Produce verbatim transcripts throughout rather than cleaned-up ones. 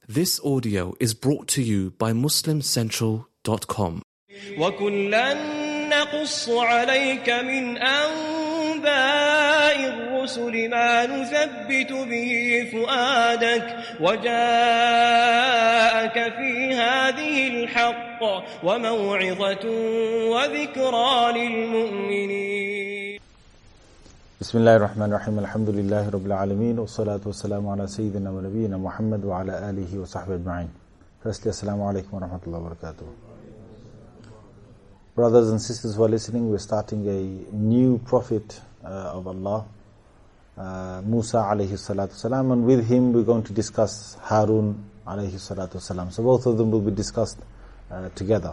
This audio is brought to you by muslim central dot com. وَكُلًّا نَقُصُّ عَلَيْكَ مِنْ أَنْبَاءِ الرُّسُلِ مَا نُثَبِّتُ بِهِ فُؤَادَكَ وَجَاءَكَ فِي هَذِهِ الْحَقُّ وَمَوْعِظَةٌ وَذِكْرَى لِلْمُؤْمِنِينَ. بسم الله الرحمن الرحيم. الحمد لله رب العالمين والصلاة والسلام على سيدنا ونبينا محمد وعلى آله وصحبه أجمعين. Firstly, Assalamu alaikum wa rahmatullahi wa barakatuh. Brothers and sisters who are listening, we're starting a new prophet uh, of Allah, uh, Musa alayhi salatu salam, and with him we're going to discuss Harun alayhi salatu salam. So both of them will be discussed uh, together.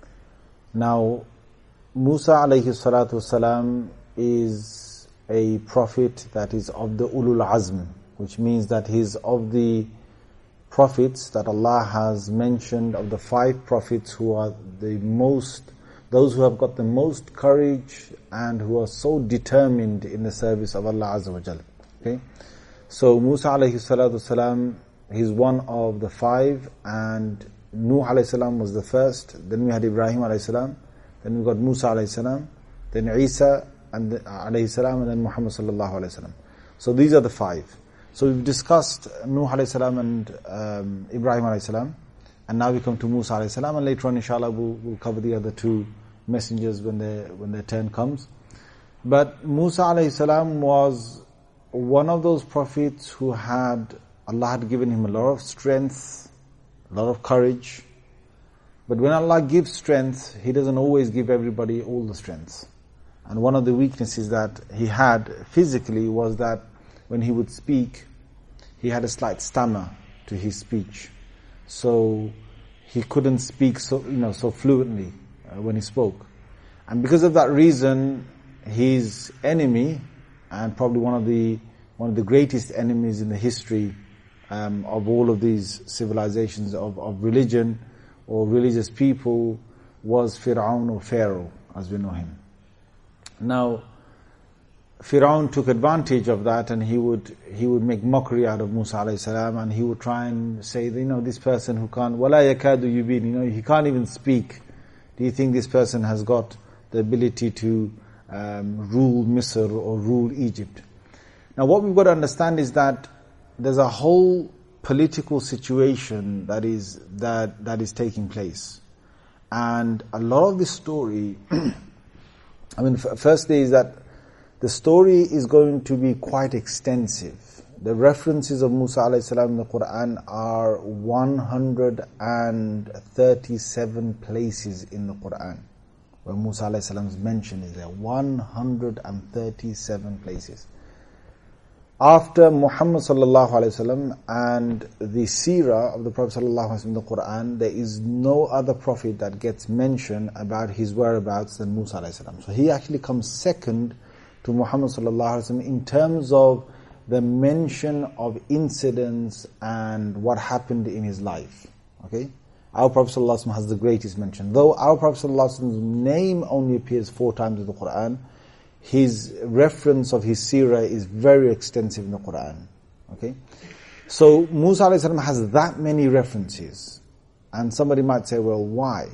Now, Musa alayhi salatu salam is a prophet that is of the Ulul Azm, which means that he's of the prophets that Allah has mentioned, of the five prophets who are the most, those who have got the most courage and who are so determined in the service of Allah Azza wa Jal. Okay? So Musa alayhi salatu salam, he's one of the five, and Nuh alayhi salam was the first, then we had Ibrahim alayhi salam, then we got Musa alayhi salam, then Isa and alayhi salam, and then Muhammad sallallahu alayhi salam. So these are the five. So we've discussed Nuh alayhi salam and um, Ibrahim alayhi salam, and now we come to Musa alayhi salam, and later on inshallah we'll, we'll cover the other two messengers when their when their turn comes. But Musa alayhi salam was one of those prophets who had, Allah had given him a lot of strength, a lot of courage. But when Allah gives strength, He doesn't always give everybody all the strength. And one of the weaknesses that he had physically was that when he would speak, he had a slight stammer to his speech. So he couldn't speak so, you know, so fluently uh, when he spoke. And because of that reason, his enemy, and probably one of the one of the greatest enemies in the history um, of all of these civilizations of, of religion or religious people, was Fir'aun, or Pharaoh, as we know him. Now, Fir'aun took advantage of that, and he would he would make mockery out of Musa alayhi salam, and he would try and say, you know, this person who can't, وَلَا يَكَادُ يُبِينُ, you know, he can't even speak. Do you think this person has got the ability to um, rule Misr or rule Egypt? Now, what we've got to understand is that there's a whole political situation that is that that is taking place, and a lot of this story. I mean, firstly is that the story is going to be quite extensive. The references of Musa alayhi salam in the Quran are one hundred thirty-seven places in the Quran where Musa alayhi salam is mentioned. Is there one hundred thirty-seven places. After Muhammad sallallahu alayhi wasallam and the seerah of the Prophet sallallahu alayhi wasallam in the Quran, there is no other prophet that gets mentioned about his whereabouts than Musa alayhi salam. So he actually comes second to Muhammad sallallahu alayhi wasallam in terms of the mention of incidents and what happened in his life. Okay, our Prophet sallallahu alayhi wasallam has the greatest mention. Though our Prophet sallallahu alayhi wasallam's name only appears four times in the Quran, his reference of his seerah is very extensive in the Quran. Okay, so Musa alayhi salam has that many references, and somebody might say, well, why?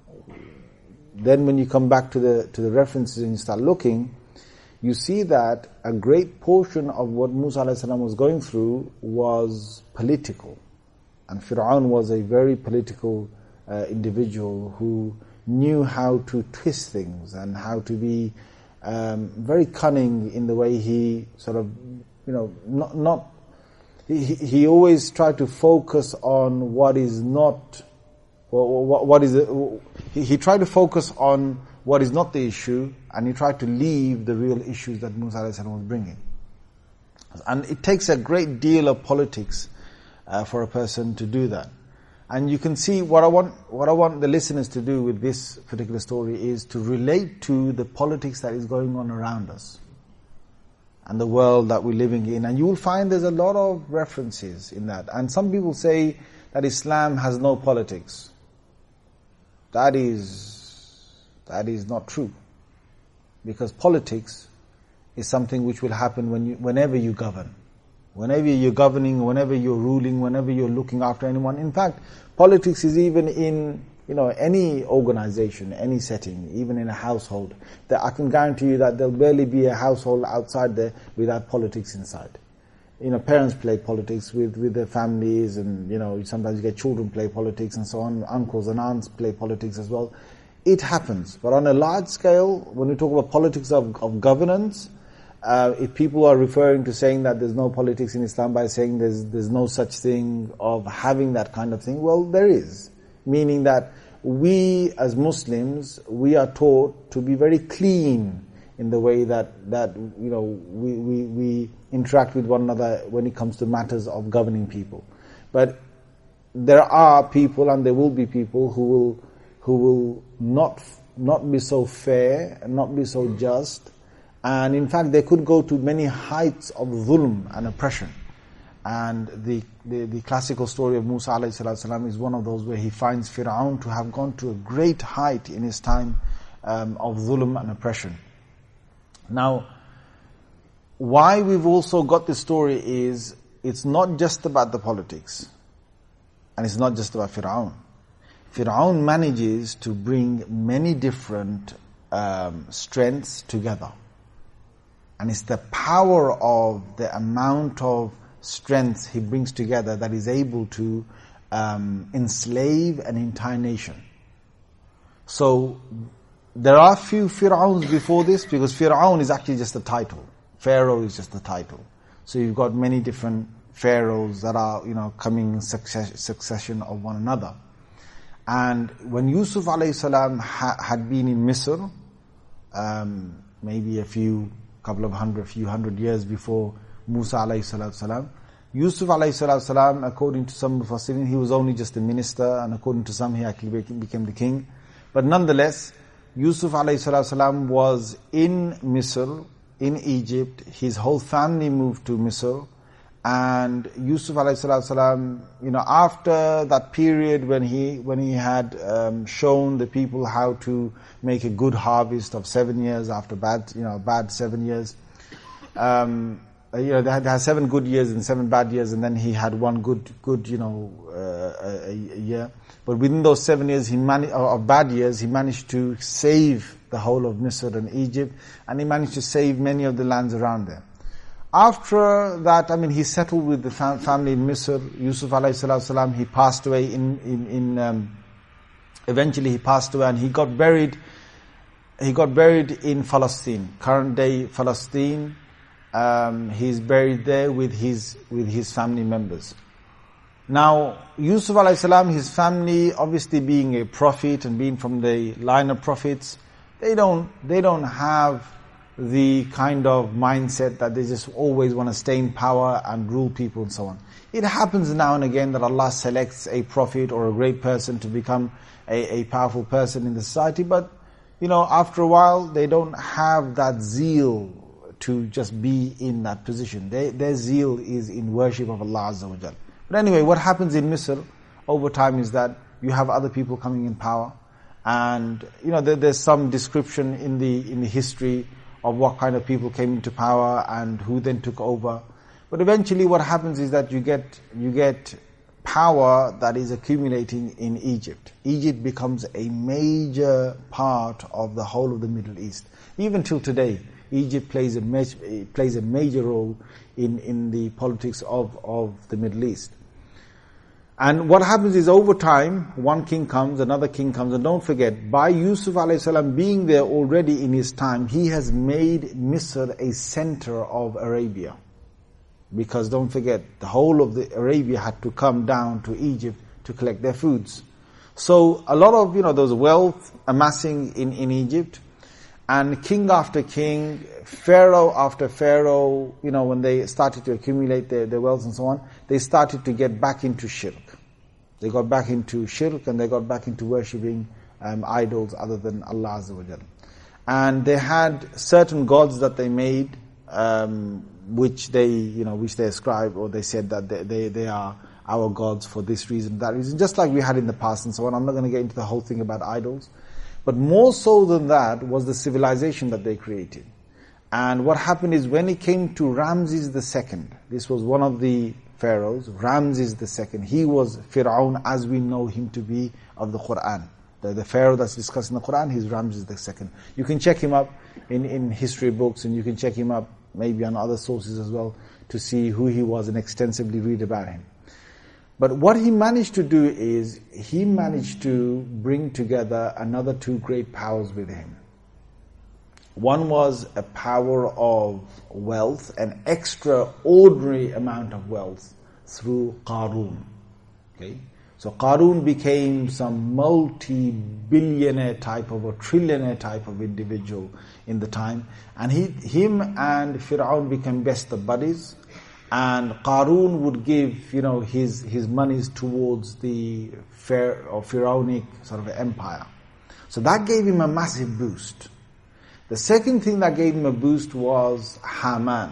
Then when you come back to the to the references and you start looking, you see that a great portion of what Musa alayhi salam was going through was political, and Fir'aun was a very political uh, individual who knew how to twist things and how to be Um, very cunning in the way he sort of, you know, not, not he, he always tried to focus on what is not, or what, what is, the, he, he tried to focus on what is not the issue, and he tried to leave the real issues that Musa alayhi salam was bringing. And it takes a great deal of politics uh, for a person to do that. And you can see what I want what I want the listeners to do with this particular story is to relate to the politics that is going on around us and the world that we're living in. And you will find there's a lot of references in that. And some people say that Islam has no politics. That is that is not true. Because politics is something which will happen when you, whenever you govern. Whenever you're governing, whenever you're ruling, whenever you're looking after anyone. In fact, politics is even in, you know, any organization, any setting, even in a household. That I can guarantee you that there'll barely be a household outside there without politics inside. You know, parents play politics with, with their families, and, you know, sometimes you get children play politics and so on. Uncles and aunts play politics as well. It happens. But on a large scale, when we talk about politics of, of governance, uh, if people are referring to saying that there's no politics in Islam by saying there's, there's no such thing of having that kind of thing, well, there is. Meaning that we as Muslims, we are taught to be very clean in the way that, that you know, we, we, we interact with one another when it comes to matters of governing people. But there are people, and there will be people who will who will not not be so fair and not be so just, and in fact they could go to many heights of dhulm and oppression. And the, the, the classical story of Musa alayhi salatu salam is one of those where he finds Fir'aun to have gone to a great height in his time um, of dhulm and oppression. Now, why we've also got this story is, it's not just about the politics, and it's not just about Fir'aun. Fir'aun manages to bring many different um, strengths together. And it's the power of the amount of strength he brings together that is able to um, enslave an entire nation. So, there are few Fir'auns before this, because Fir'aun is actually just a title. Pharaoh is just a title. So you've got many different pharaohs that are, you know, coming in success, succession of one another. And when Yusuf alayhi salam ha, had been in Misr, um, maybe a few, couple of hundred, few hundred years before Musa alayhi salatu salam, Yusuf alayhi salatu salam, according to some Mufassirin, he was only just a minister, and according to some, he actually became the king. But nonetheless, Yusuf alayhi salatu salam was in Misr, in Egypt. His whole family moved to Misr. And Yusuf alayhi salatu salam, you know, after that period when he when he had um, shown the people how to make a good harvest of seven years after bad, you know, bad seven years, um, you know, they had, they had seven good years and seven bad years, and then he had one good, good, you know, uh, a, a year. But within those seven years, he managed, of bad years, he managed to save the whole of Misr and Egypt, and he managed to save many of the lands around there. After that, I mean, he settled with the fam- family in Misr. Yusuf alayhi salatu salam, he passed away in, in, in um, eventually he passed away, and he got buried, he got buried in Palestine, current day Palestine. Um, he's buried there with his, with his family members. Now, Yusuf alayhi salam, his family, obviously being a prophet and being from the line of prophets, they don't, they don't have the kind of mindset that they just always want to stay in power and rule people and so on. It happens now and again that Allah selects a prophet or a great person to become a, a powerful person in the society, but, you know, after a while, they don't have that zeal to just be in that position. They, their zeal is in worship of Allah Azza wa Jal. But anyway, what happens in Misr over time is that you have other people coming in power, and, you know, there, there's some description in the in the history of what kind of people came into power and who then took over. But eventually what happens is that you get you get power that is accumulating in Egypt. Egypt becomes a major part of the whole of the Middle East. Even till today, Egypt plays a major, plays a major role in, in the politics of, of the Middle East. And what happens is, over time, one king comes, another king comes, and don't forget, by Yusuf alayhi salam being there already in his time, he has made Misr a center of Arabia. Because don't forget, the whole of the Arabia had to come down to Egypt to collect their foods. So a lot of, you know, those wealth amassing in, in Egypt, and king after king, pharaoh after pharaoh, you know, when they started to accumulate their, their wealth and so on, they started to get back into shirk. They got back into shirk, and they got back into worshipping um, idols other than Allah Azza wa Jalla. And they had certain gods that they made, um, which they, you know, which they ascribed, or they said that they, they, they are our gods for this reason, that reason, just like we had in the past and so on. I'm not going to get into the whole thing about idols. But more so than that was the civilization that they created. And what happened is when it came to Ramses the Second, this was one of the pharaohs, Ramses the Second. He was Fir'aun as we know him to be of the Quran. The, the pharaoh that's discussed in the Quran, he's Ramses the Second. You can check him up in, in history books, and you can check him up maybe on other sources as well to see who he was and extensively read about him. But what he managed to do is, he managed to bring together another two great powers with him. One was a power of wealth, an extraordinary amount of wealth through Qarun. Okay? So Qarun became some multi-billionaire type of, or trillionaire type of individual in the time. And he, him and Fir'aun became best of buddies. And Qarun would give, you know, his, his monies towards the Pharaoh, or Pharaonic sort of empire. So that gave him a massive boost. The second thing that gave him a boost was Haman.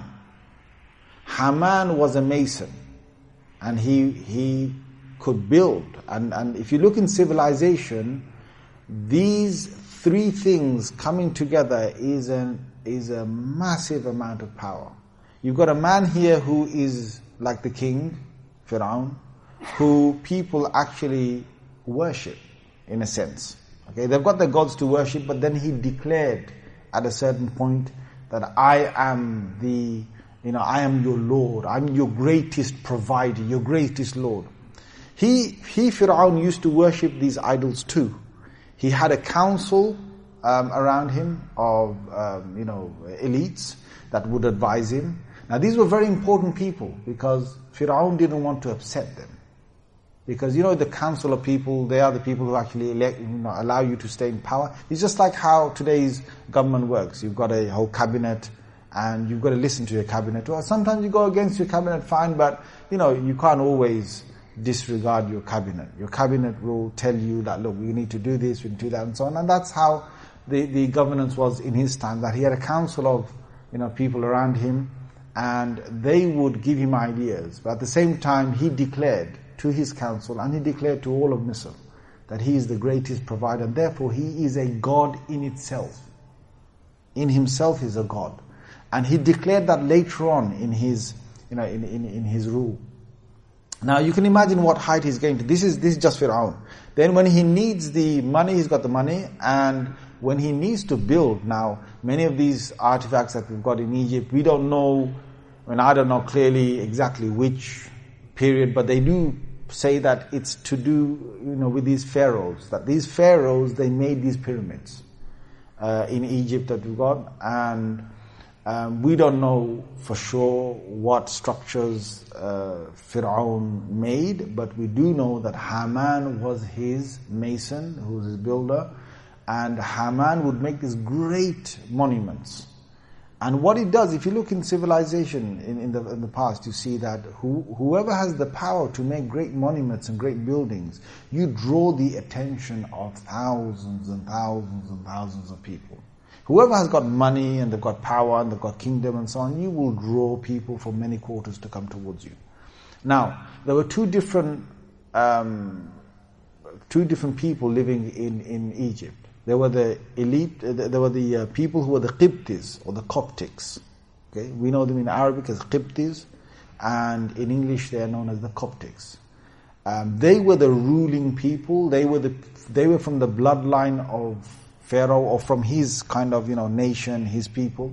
Haman was a mason, and he he could build. And, and if you look in civilization, these three things coming together is an is a massive amount of power. You've got a man here who is like the king, Fir'aun, who people actually worship, in a sense. Okay, they've got their gods to worship, but then he declared at a certain point that I am the, you know, I am your Lord, I'm your greatest provider, your greatest Lord. He, he Fir'aun used to worship these idols too. He had a council um, around him of, um, you know, elites that would advise him. Now these were very important people because Fir'aun didn't want to upset them. Because, you know, the council of people, they are the people who actually elect, you know, allow you to stay in power. It's just like how today's government works. You've got a whole cabinet and you've got to listen to your cabinet. Well, sometimes you go against your cabinet, fine, but, you know, you can't always disregard your cabinet. Your cabinet will tell you that, look, we need to do this, we need to do that, and so on. And that's how the, the governance was in his time, that he had a council of, you know, people around him, and they would give him ideas. But at the same time, he declared to his council, and he declared to all of Misr that he is the greatest provider, and therefore he is a God in itself. In himself he is a God. And he declared that later on in his, you know, in, in, in his rule. Now you can imagine what height he's going to. This is, this is just Fir'aun. Then when he needs the money, he's got the money, and when he needs to build, now many of these artifacts that we've got in Egypt, we don't know, and I don't know clearly exactly which period, but they do say that it's to do, you know, with these pharaohs, that these pharaohs, they made these pyramids uh, in Egypt that we've got, and um, we don't know for sure what structures uh, Fir'aun made, but we do know that Haman was his mason, who was his builder, and Haman would make these great monuments. And what it does, if you look in civilization in, in, the, in the past, you see that who, whoever has the power to make great monuments and great buildings, you draw the attention of thousands and thousands and thousands of people. Whoever has got money and they've got power and they've got kingdom and so on, you will draw people from many quarters to come towards you. Now, there were two different, um, two different people living in, in Egypt. There were the elite, there were the uh, people who were the Qibtis or the Coptics. Okay, we know them in Arabic as Qibtis, and in English they are known as the Coptics. Um, they were the ruling people. They were the they were from the bloodline of Pharaoh, or from his kind of, you know, nation, his people.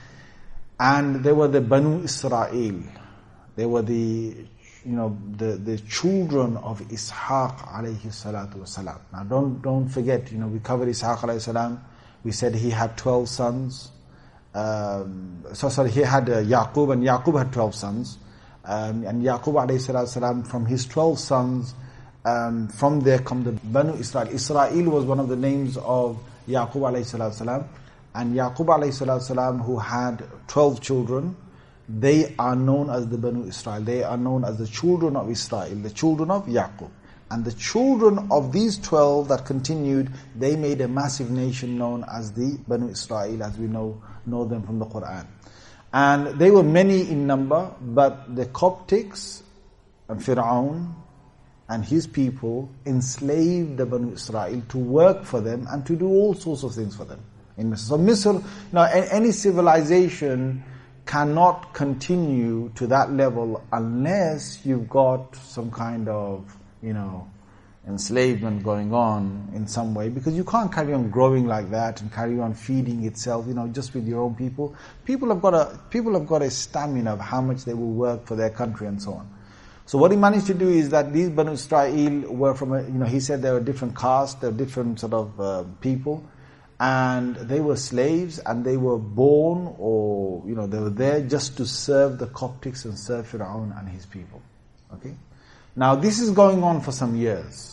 And they were the Banu Israel. They were the, you know, the, the children of Ishaq alayhi salatu wasalam. Now don't, don't forget, you know, we covered Ishaq alayhi salam. We said he had twelve sons. Um, so sorry, he had uh, Yaqub, and Yaqub had twelve sons. Um, and Yaqub alayhi salatu wasalam, from his twelve sons, um, from there come the Banu Israel. Israel was one of the names of Yaqub alayhi salatu wasalam. And Yaqub alayhi salatu wasalam, who had twelve children, they are known as the Banu Israel. They are known as the children of Israel, the children of Yaqub. And the children of these twelve that continued, they made a massive nation known as the Banu Israel, as we know know them from the Quran. And they were many in number, but the Coptics and Fir'aun and his people enslaved the Banu Israel to work for them and to do all sorts of things for them. in Misr. So Misr, you know, any civilization cannot continue to that level unless you've got some kind of, you know, enslavement going on in some way, because you can't carry on growing like that and carry on feeding itself, you know, just with your own people. People have got a people have got a stamina of how much they will work for their country and so on. So what he managed to do is that these Banu Israel were from a, you know, he said they were different castes, they were different sort of uh, people, and they were slaves, and they were born, or, you know, they were there just to serve the Coptics and serve Fir'aun and his people. Okay? Now this is going on for some years.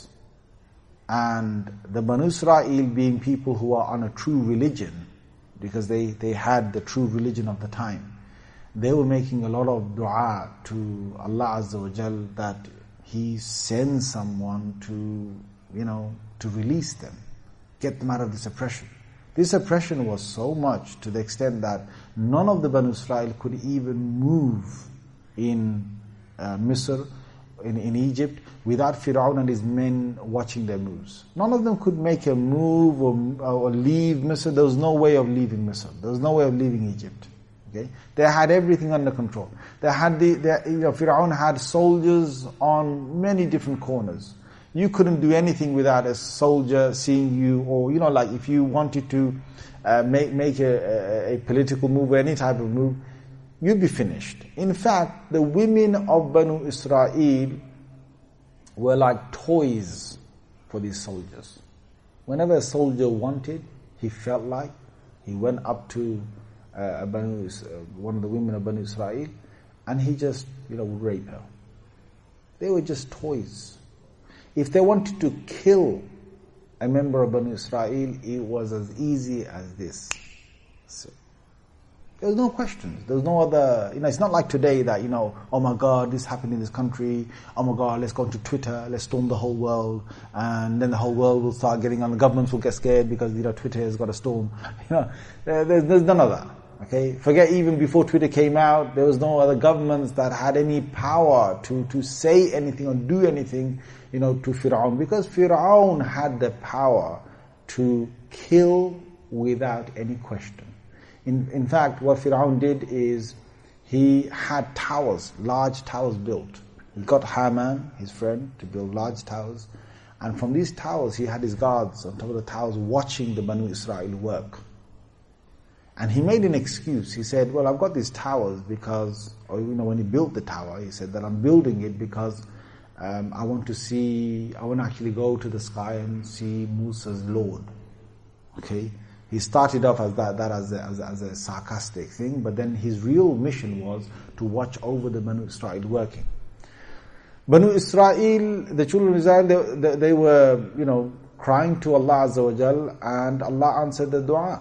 And the Banu Israel, being people who are on a true religion, because they, they had the true religion of the time, they were making a lot of dua to Allah Azza wa Jal that He sends someone to, you know, to release them, get them out of this oppression. This oppression was so much to the extent that none of the Banu Israel could even move in uh, Misr, in, in Egypt, without Fir'aun and his men watching their moves. None of them could make a move or, or leave Misr. There was no way of leaving Misr. There was no way of leaving Egypt. Okay, they had everything under control. They had the, they, you know, Fir'aun had soldiers on many different corners. You couldn't do anything without a soldier seeing you, or, you know, like if you wanted to uh, make make a, a, a political move or any type of move, you'd be finished. In fact, the women of Banu Israel were like toys for these soldiers. Whenever a soldier wanted, he felt like, he went up to uh, a Banu, uh, one of the women of Banu Israel, and he just, you know, would rape her. They were just toys. If they wanted to kill a member of Banu Israel, it was as easy as this. So, there was no questions. There was no other, you know, it's not like today that, you know, oh my God, this happened in this country. Oh my God, let's go to Twitter, let's storm the whole world. And then the whole world will start getting on, the governments will get scared because, you know, Twitter has got a storm. You know, there's, there's none of that. Okay? Forget even before Twitter came out, there was no other governments that had any power to, to say anything or do anything, you know, to Fir'aun. Because Fir'aun had the power to kill without any question. In, in fact, what Fir'aun did is he had towers, large towers built. He got Haman, his friend, to build large towers. And from these towers, he had his guards on top of the towers watching the Banu Israel work. And he made an excuse. He said, well, I've got these towers because, or, you know, when he built the tower, he said that I'm building it because um, I want to see, I want to actually go to the sky and see Musa's Lord. Okay? He started off as that, that as, a, as, a, as a sarcastic thing, but then his real mission was to watch over the Banu Israel working. Banu Israel, the children of Israel, they, they, they were, you know, crying to Allah Azza wa Jal, and Allah answered the dua.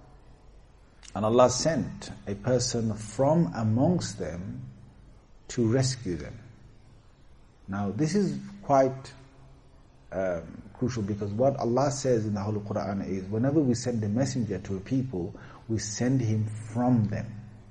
And Allah sent a person from amongst them to rescue them. Now, this is quite um, crucial, because what Allah says in the Holy Quran is, whenever we send a messenger to a people, we send him from them.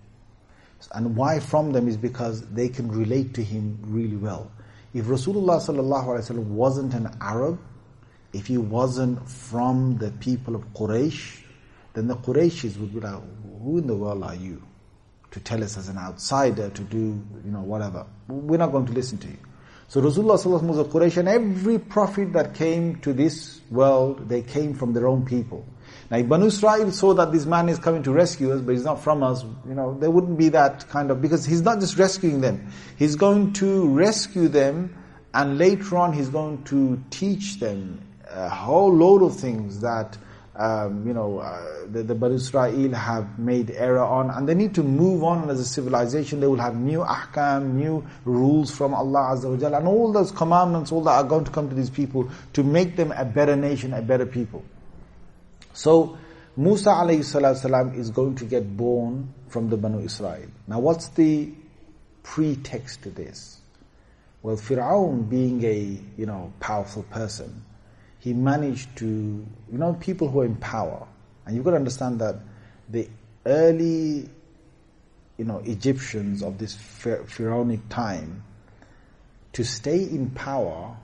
And why from them is because they can relate to him really well. If Rasulullah sallallahu alaihi wasallam wasn't an Arab, if he wasn't from the people of Quraysh, then the Qurayshis would be like, who in the world are you to tell us as an outsider to do, you know, whatever? We're not going to listen to you. So Rasulullah sallallahu alaihi wasallam was a Quraysh, and every prophet that came to this world, they came from their own people. Now, if Banu Israel saw that this man is coming to rescue us, but he's not from us, you know, there wouldn't be that kind of, because he's not just rescuing them. He's going to rescue them, and later on he's going to teach them a whole load of things that, um, you know, uh, the, the Banu Israel have made error on, and they need to move on as a civilization. They will have new ahkam, new rules from Allah Azza wa Jalla, and all those commandments, all that are going to come to these people to make them a better nation, a better people. So, Musa alayhi salatu salam is going to get born from the Banu Israel. Now, what's the pretext to this? Well, Fir'aun, being a, you know, powerful person, he managed to, you know, people who are in power, and you've got to understand that the early, you know, Egyptians of this Pharaonic time, to stay in power,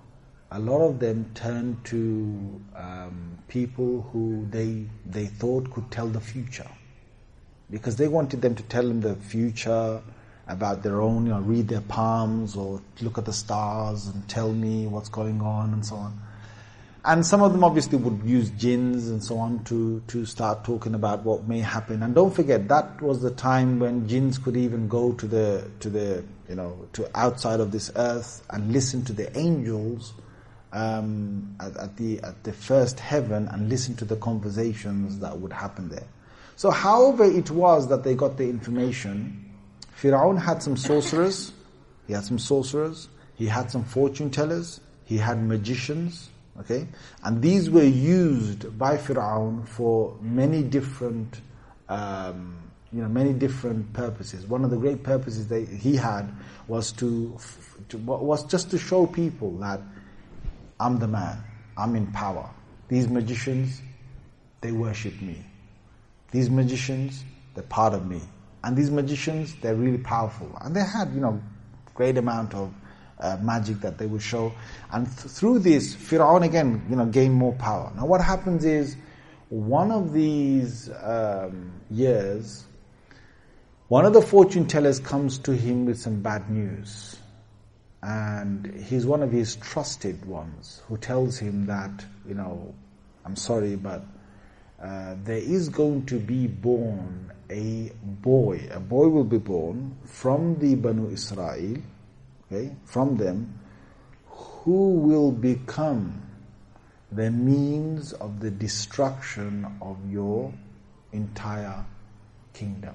a lot of them turned to um, people who they they thought could tell the future, because they wanted them to tell them the future about their own, you know, read their palms or look at the stars and tell me what's going on and so on. And some of them obviously would use jinns and so on to, to start talking about what may happen. And don't forget, that was the time when jinns could even go to the to the you know to outside of this earth and listen to the angels um, at, at the at the first heaven and listen to the conversations that would happen there. So, however it was that they got the information, Fir'aun had some sorcerers, he had some sorcerers, he had some fortune tellers, he had magicians, okay? And these were used by Fir'aun for many different, um, you know, many different purposes. One of the great purposes that he had was to, to was just to show people that I'm the man, I'm in power. These magicians, they worship me. These magicians, they're part of me. And these magicians, they're really powerful. And they had, you know, great amount of uh, magic that they would show. And th- through this, Fir'aun again, you know, gained more power. Now what happens is, one of these um, years, one of the fortune tellers comes to him with some bad news. And he's one of his trusted ones who tells him that, you know, I'm sorry, but uh, there is going to be born a boy. A boy will be born from the Banu Israel, okay, from them, who will become the means of the destruction of your entire kingdom.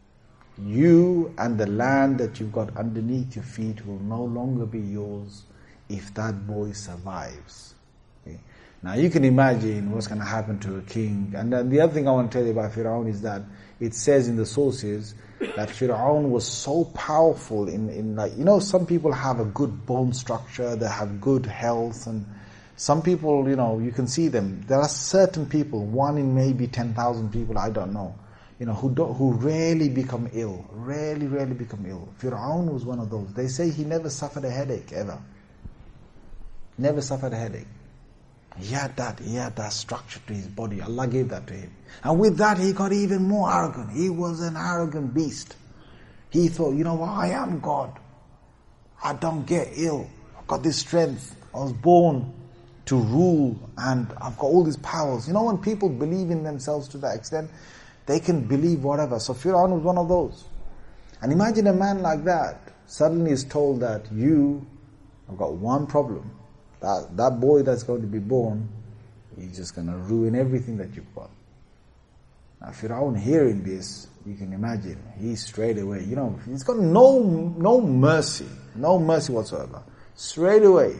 You and the land that you've got underneath your feet will no longer be yours if that boy survives. Okay? Now you can imagine what's going to happen to a king. And then the other thing I want to tell you about Fir'aun is that it says in the sources that Fir'aun was so powerful in, in like, you know, some people have a good bone structure, they have good health, and some people, you know, you can see them. There are certain people, one in maybe ten thousand people, I don't know, you know, who don't, who rarely become ill, rarely, rarely become ill. Fir'aun was one of those. They say he never suffered a headache, ever. Never suffered a headache. He had that, he had that structure to his body. Allah gave that to him. And with that, he got even more arrogant. He was an arrogant beast. He thought, you know what, I am God. I don't get ill. I've got this strength. I was born to rule and I've got all these powers. You know, when people believe in themselves to that extent, they can believe whatever. So Fir'aun was one of those. And imagine a man like that suddenly is told that you have got one problem. That, that boy that's going to be born, he's just going to ruin everything that you've got. Now Fir'aun hearing this, you can imagine, he straight away, you know, he's got no, no mercy, no mercy whatsoever. Straight away,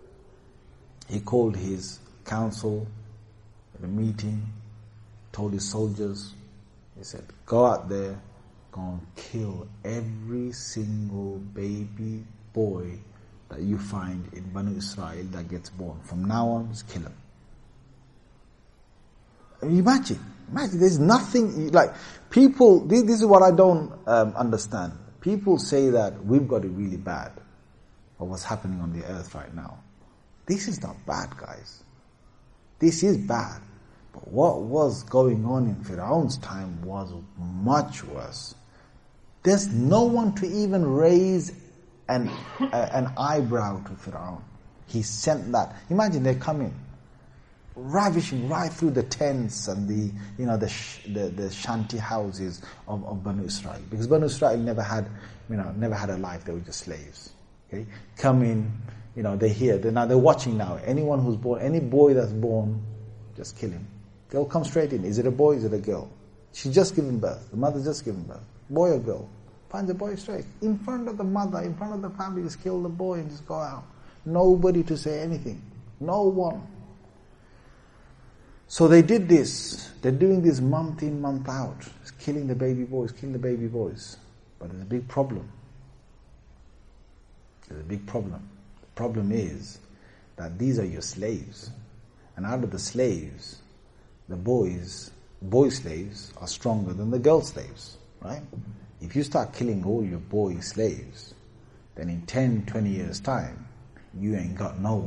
he called his council at a meeting, told his soldiers, he said, go out there, go and kill every single baby boy that you find in Banu Israel that gets born. From now on, just kill him. I mean, imagine, imagine, there's nothing, like, people, this, this is what I don't um, understand. People say that we've got it really bad, for what's happening on the earth right now. This is not bad, guys. This is bad. But what was going on in Fir'aun's time was much worse. There's no one to even raise an, uh, an eyebrow to Fir'aun. He sent that. Imagine they come in, ravishing right through the tents and the, you know, the sh- the, the shanty houses of, of Banu Israel. Because Banu Israel never had, you know, never had a life. They were just slaves. Okay, come in, you know, they hear. They're now they're watching now. Anyone who's born, any boy that's born, just kill him. They'll come straight in. Is it a boy? Is it a girl? She's just given birth. The mother's just given birth. Boy or girl? Find the boy straight in front of the mother, in front of the family. Just kill the boy and just go out. Nobody to say anything. No one. So they did this. They're doing this month in, month out. It's killing the baby boys, killing the baby boys. But there's a big problem. There's a big problem. The problem is that these are your slaves. And out of the slaves, the boys, boy slaves are stronger than the girl slaves, right? If you start killing all your boy slaves, then in ten, twenty years time, you ain't got no one.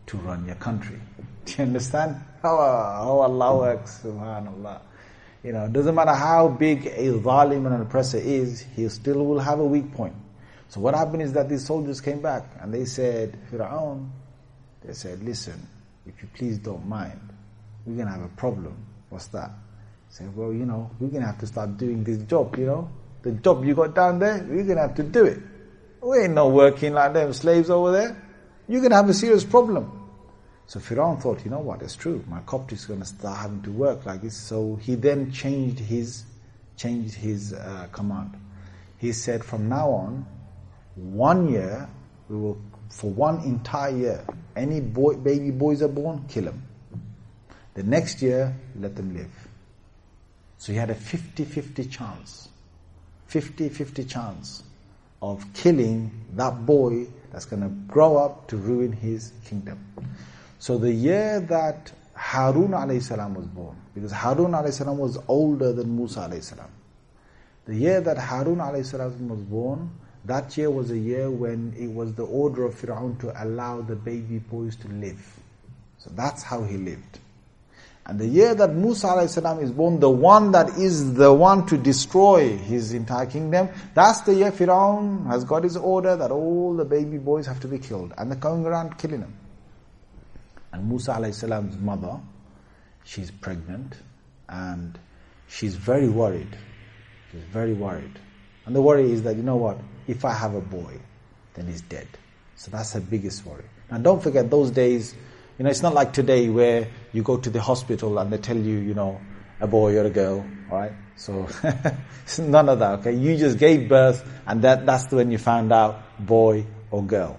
to run your country. Do you understand how, how Allah works? Subhanallah. You know, it doesn't matter how big a zalim and an oppressor is, he still will have a weak point. So what happened is that these soldiers came back and they said, Fir'aun, they said, listen, if you please don't mind, we're going to have a problem. What's that? He said, well, you know, we're going to have to start doing this job, you know. The job you got down there, we're going to have to do it. We ain't no working like them slaves over there. You're going to have a serious problem. So Fir'aun thought, you know what, it's true. My copter is going to start having to work like this. So he then changed his changed his uh, command. He said, from now on, one year, we will, for one entire year, any boy, baby boys are born, kill them. The next year, let them live. So he had a fifty-fifty chance. fifty-fifty chance of killing that boy that's going to grow up to ruin his kingdom. So the year that Harun alayhi salam was born, because Harun alayhi salam was older than Musa alayhi salam. The year that Harun alayhi salam was born, that year was a year when it was the order of Fir'aun to allow the baby boys to live. So that's how he lived. And the year that Musa alayhi salam is born, the one that is the one to destroy his entire kingdom, that's the year Fir'aun has got his order that all the baby boys have to be killed. And they're going around killing them. And Musa alayhi salam's mother, she's pregnant and she's very worried. She's very worried. And the worry is that, you know what, if I have a boy, then he's dead. So that's her biggest worry. Now don't forget, those days, you know, it's not like today where you go to the hospital and they tell you, you know, a boy or a girl, alright? So, none of that, okay? You just gave birth and that, that's when you found out boy or girl.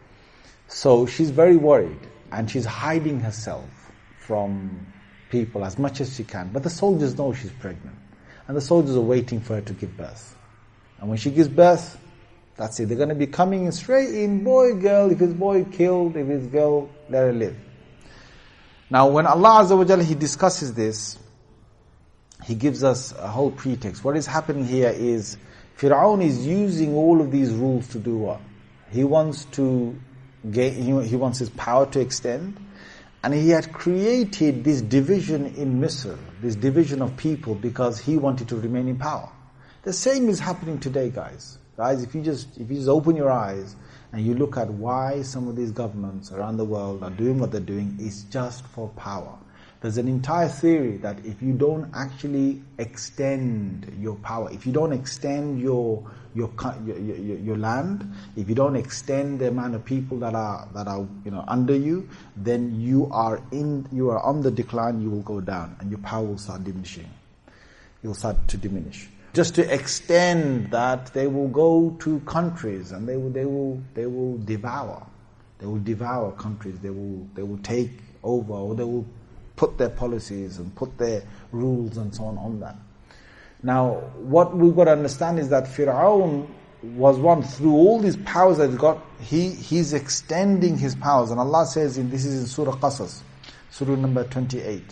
So she's very worried. And she's hiding herself from people as much as she can. But the soldiers know she's pregnant. And the soldiers are waiting for her to give birth. And when she gives birth, that's it. They're going to be coming straight in, boy, girl. If it's boy, killed. If it's girl, let her live. Now, when Allah Azza wa Jalla, He discusses this, He gives us a whole pretext. What is happening here is, Fir'aun is using all of these rules to do what? He wants to He wants his power to extend, and he had created this division in Misr, this division of people, because he wanted to remain in power. The same is happening today, guys. Guys, if you just if you just open your eyes and you look at why some of these governments around the world are doing what they're doing, it's just for power. There's an entire theory that if you don't actually extend your power, if you don't extend your your your, your, your land, if you don't extend the amount of people that are that are you know under you, then you are in you are on the decline. You will go down, and your power will start diminishing. It will start to diminish. Just to extend that, they will go to countries and they will they will they will devour. They will devour countries. They will they will take over, or they will put their policies and put their rules and so on on that. Now, what we've got to understand is that Fir'aun was one, through all these powers that he's got, he, he's extending his powers. And Allah says, in this is in Surah Qasas, Surah number twenty-eight.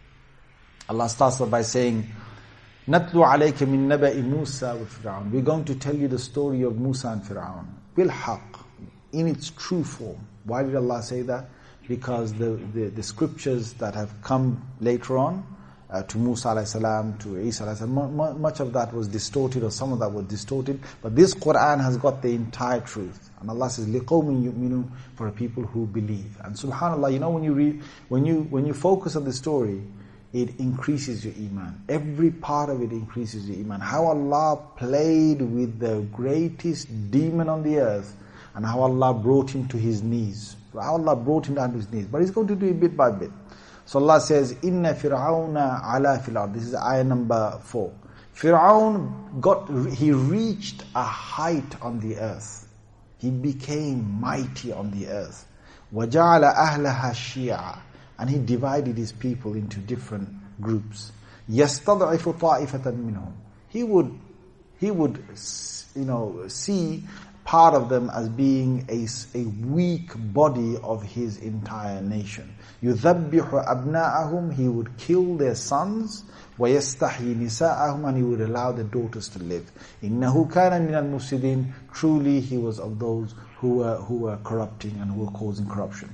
Allah starts off by saying, نَتْلُ عَلَيْكَ مِن نَبَإِ مُوسَى وَفِرْعَوْنَ. We're going to tell you the story of Musa and Fir'aun. بِالْحَقِّ, in its true form. Why did Allah say that? Because the, the, the scriptures that have come later on, uh, to Musa alayhi salam, to Isa alayhi salam, much of that was distorted, or some of that was distorted. But this Quran has got the entire truth. And Allah says, لِقَوْمٍ يُؤْمِنُونَ, for people who believe. And subhanAllah, you know, when you read, when you when you focus on the story, it increases your iman. Every part of it increases your iman. How Allah played with the greatest demon on the earth, and how Allah brought him to his knees. How Allah brought him down to his knees. But He's going to do it bit by bit. So Allah says, Inna Fir'auna ala fil ard. This is ayah number four. Fir'aun got, he reached a height on the earth. He became mighty on the earth. وَجَعَلَ أَهْلَهَا شِيَعًا. And he divided his people into different groups. يَسْتَضْعِفُ طَائِفَةً مِّنْهُمْ. He would, he would, you know, see part of them as being a, a weak body of his entire nation. يُذَبِّحُ أَبْنَاءَهُمْ. He would kill their sons. وَيَسْتَحْيِي نِسَاءَهُمْ. And he would allow their daughters to live. إِنَّهُ كَانَ مِنَ الْمُفْسِدِينَ. Truly he was of those who were, who were corrupting and who were causing corruption.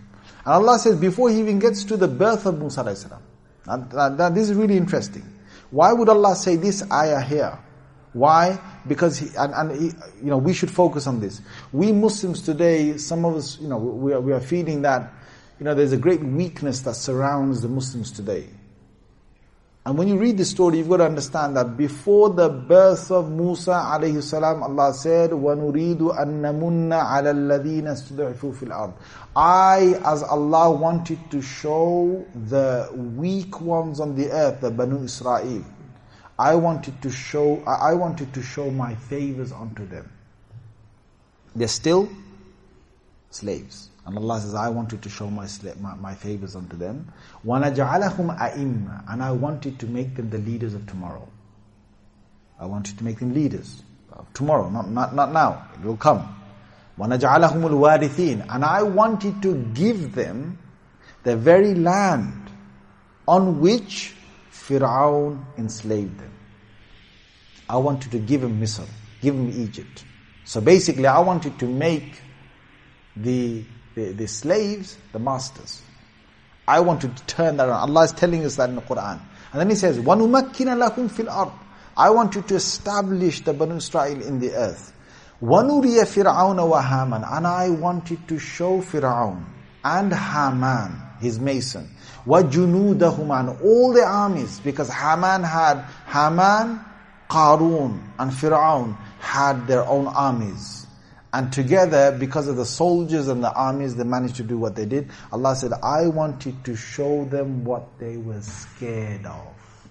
And Allah says, before he even gets to the birth of Musa alayhi salam. And, and, and this is really interesting. Why would Allah say this ayah here? Why? Because he, and, and he, you know, we should focus on this. We Muslims today, some of us, you know, we are, we are feeling that, you know, there's a great weakness that surrounds the Muslims today. And when you read this story, you've got to understand that before the birth of Musa alayhi salam, Allah said, وَنُرِيدُ أَن نَمُنَّ عَلَى الَّذِينَ اسْتُضْعِفُوا فِي الْأَرْضِ. I, as Allah, wanted to show the weak ones on the earth, the Banu Israel. I wanted to show, I wanted to show my favors unto them. They're still slaves. And Allah says, I wanted to show my, my, my favors unto them. وَنَجْعَلَهُمْ أَئِمَّةً. And I wanted to make them the leaders of tomorrow. I wanted to make them leaders of tomorrow, not, not, not now. It will come. وَنَجْعَلَهُمُ الْوَارِثِينَ. And I wanted to give them the very land on which Fir'aun enslaved them. I wanted to give him Misr, give him Egypt. So basically, I wanted to make the The, the slaves, the masters. I wanted to turn that around. Allah is telling us that in the Quran. And then He says, وَنُمَكِّنَ لَكُمْ فِي الْأَرْضِ. I wanted to establish the Banu Israel in the earth. وَنُرِيَ فِرْعَوْنَ وَهَامَنَ. And I wanted to show Fir'aun and Haman, his mason, وَجُنُودَهُمَ, and all the armies, because Haman had, Haman, Qarun, and Fir'aun had their own armies. And together, because of the soldiers and the armies, they managed to do what they did. Allah said, I wanted to show them what they were scared of.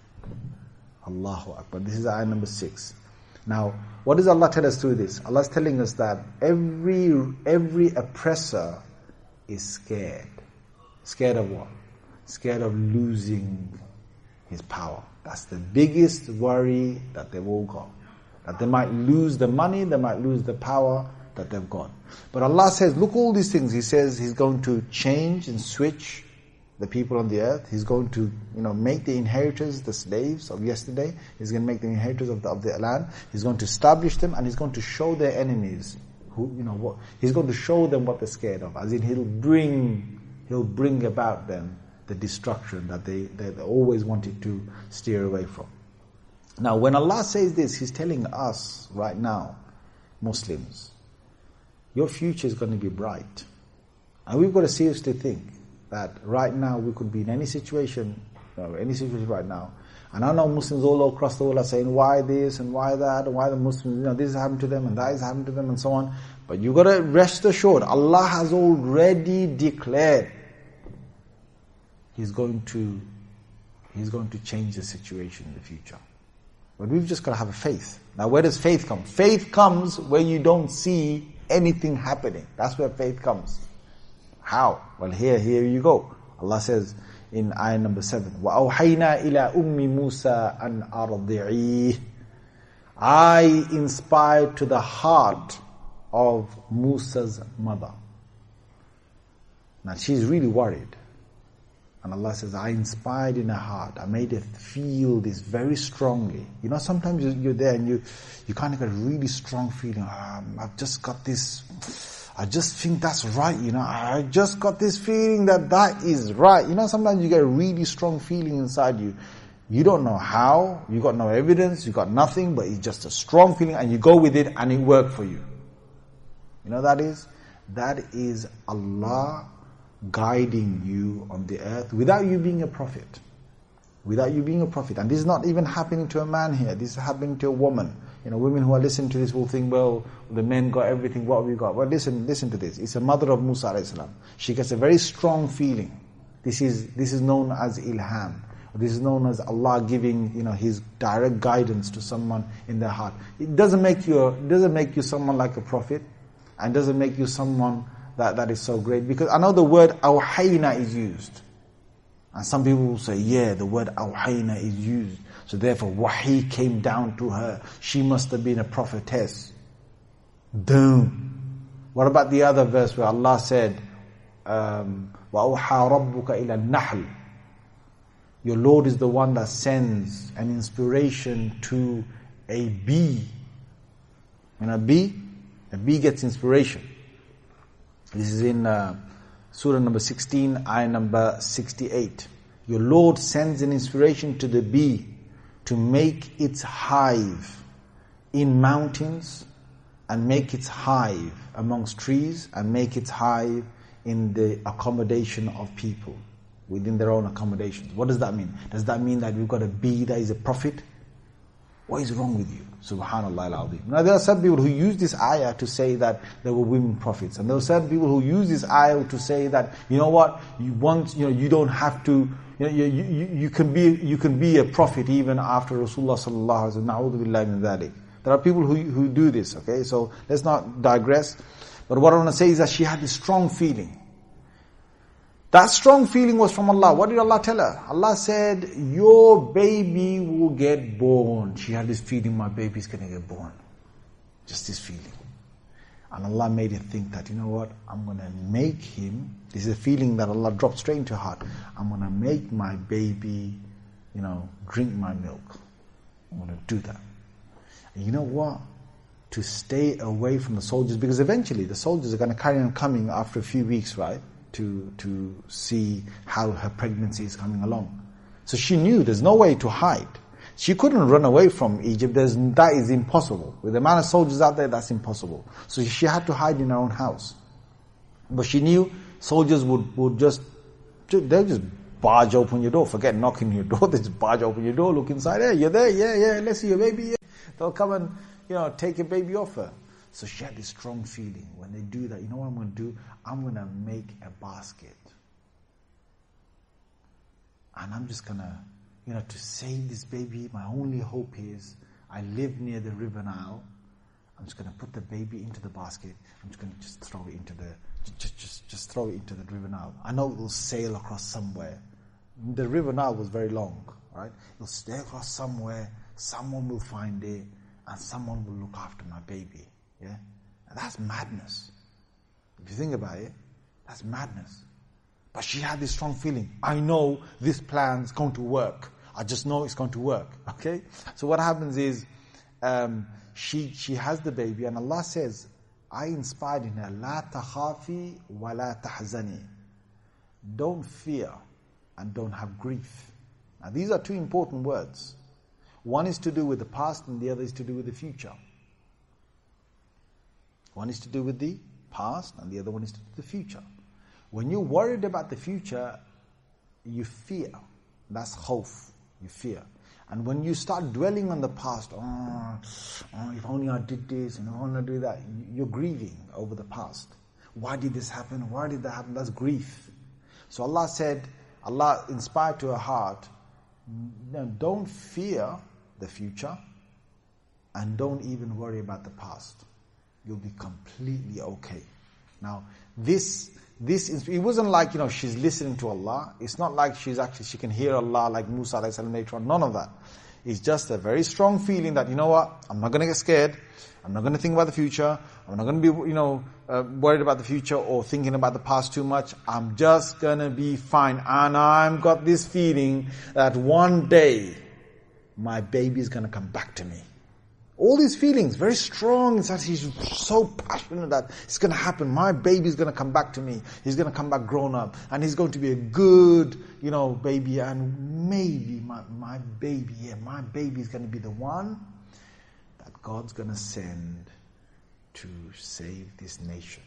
Allahu Akbar. This is ayah number six. Now, what does Allah tell us through this? Allah is telling us that every, every oppressor is scared. Scared of what? Scared of losing his power. That's the biggest worry that they've all got. That they might lose the money, they might lose the power that they've got. But Allah says, look all these things. He says He's going to change and switch the people on the earth. He's going to, you know, make the inheritors the slaves of yesterday. He's going to make the inheritors of the, of the land. He's going to establish them, and He's going to show their enemies who, you know, what He's going to show them what they're scared of. As in, He'll bring, He'll bring about them the destruction that they, they always wanted to steer away from. Now, when Allah says this, He's telling us right now, Muslims, your future is going to be bright. And we've got to seriously think that right now we could be in any situation, you know, any situation right now. And I know Muslims all across the world are saying, why this and why that, and why the Muslims, you know, this is happening to them and that is happening to them and so on. But you've got to rest assured, Allah has already declared He's going to, He's going to change the situation in the future. But we've just got to have a faith. Now, where does faith come? Faith comes where you don't see anything happening. That's where faith comes. How? Well, here, here you go. Allah says in ayah number seven, وَأَوْحَيْنَا إِلَىٰ أُمِّ مُوسَىٰ أَنْ أَرْضِعِيهِ. I inspired to the heart of Musa's mother. Now, she's really worried. And Allah says, I inspired in her heart. I made her feel this very strongly. You know, sometimes you're there and you, you kind of get a really strong feeling. Um, I've just got this, I just think that's right. You know, I just got this feeling that that is right. You know, sometimes you get a really strong feeling inside you. You don't know how, you got no evidence, you got nothing, but it's just a strong feeling and you go with it and it worked for you. You know what that is? That is Allah guiding you on the earth without you being a prophet. Without you being a prophet. And this is not even happening to a man here. This is happening to a woman. You know, women who are listening to this will think, well, the men got everything, what have we got? Well, listen, listen to this. It's a mother of Musa alayhi salam. She gets a very strong feeling. This is, this is known as ilham. This is known as Allah giving, you know, His direct guidance to someone in their heart. It doesn't make you, it doesn't make you someone like a prophet, and doesn't make you someone that, that is so great. Because I know the word awhayna is used. And some people will say, yeah, the word awhayna is used. So therefore, wahi came down to her. She must have been a prophetess. Boom. What about the other verse where Allah said, um, وَأَوْحَى رَبُّكَ إِلَى النَّحْلِ. Your Lord is the one that sends an inspiration to a bee. And a bee, a bee gets inspiration. This is in uh, Surah number sixteen, ayah number sixty-eight. Your Lord sends an inspiration to the bee to make its hive in mountains and make its hive amongst trees and make its hive in the accommodation of people, within their own accommodations. What does that mean? Does that mean that we've got a bee that is a prophet? What is wrong with you? Subhanallah al-Azim. Now there are some people who use this ayah to say that there were women prophets. And there are some people who use this ayah to say that, you know what, you want, you know, you don't have to, you know, you, you, you can be, you can be a prophet even after Rasulullah sallallahu alaihi wasallam. Na'udhu billahi min dhalik. There are people who, who do this, okay? So let's not digress. But what I want to say is that she had this strong feeling. That strong feeling was from Allah. What did Allah tell her? Allah said, your baby will get born. She had this feeling, my baby's going to get born. Just this feeling. And Allah made her think that, you know what, I'm going to make him, this is a feeling that Allah dropped straight into her heart. I'm going to make my baby, you know, drink my milk. I'm going to do that. And you know what? To stay away from the soldiers, because eventually the soldiers are going to carry on coming after a few weeks, right? To, to see how her pregnancy is coming along. So she knew there's no way to hide. She couldn't run away from Egypt. There's, that is impossible. With the amount of soldiers out there, that's impossible. So she had to hide in her own house. But she knew soldiers would, would just, they'll just barge open your door. Forget knocking your door. They just barge open your door, look inside. Hey, you're there? Yeah, yeah, let's see your baby. Yeah. They'll come and, you know, take your baby off her. So she had this strong feeling, when they do that, you know what I'm going to do? I'm going to make a basket. And I'm just going to, you know, to save this baby, my only hope is, I live near the River Nile. I'm just going to put the baby into the basket. I'm just going to just throw it into the, just, just, just throw it into the River Nile. I know it will sail across somewhere. The River Nile was very long, right? It'll sail across somewhere, someone will find it, and someone will look after my baby. Yeah, and that's madness. If you think about it, that's madness. But she had this strong feeling. I know this plan's going to work. I just know it's going to work. Okay. So what happens is, um, she she has the baby, and Allah says, I inspired in her, La takhafi wa la tahzani. Don't fear and don't have grief. Now these are two important words. One is to do with the past, and the other is to do with the future. One is to do with the past, and the other one is to do with the future. When you're worried about the future, you fear. That's khawf. You fear. And when you start dwelling on the past, oh, oh, if only I did this, and if only I do that, you're grieving over the past. Why did this happen? Why did that happen? That's grief. So Allah said, Allah inspired to her heart, no, don't fear the future, and don't even worry about the past. You'll be completely okay. Now, this, this is, it wasn't like, you know, she's listening to Allah. It's not like she's actually, she can hear Allah like Musa alayhi salam later on. None of that. It's just a very strong feeling that, you know what, I'm not going to get scared. I'm not going to think about the future. I'm not going to be, you know, uh, worried about the future or thinking about the past too much. I'm just going to be fine. And I've got this feeling that one day my baby is going to come back to me. All these feelings, very strong. It's that he's so passionate that it's going to happen. My baby's going to come back to me. He's going to come back grown up. And he's going to be a good, you know, baby. And maybe my, my baby, yeah, my baby is going to be the one that God's going to send to save this nation.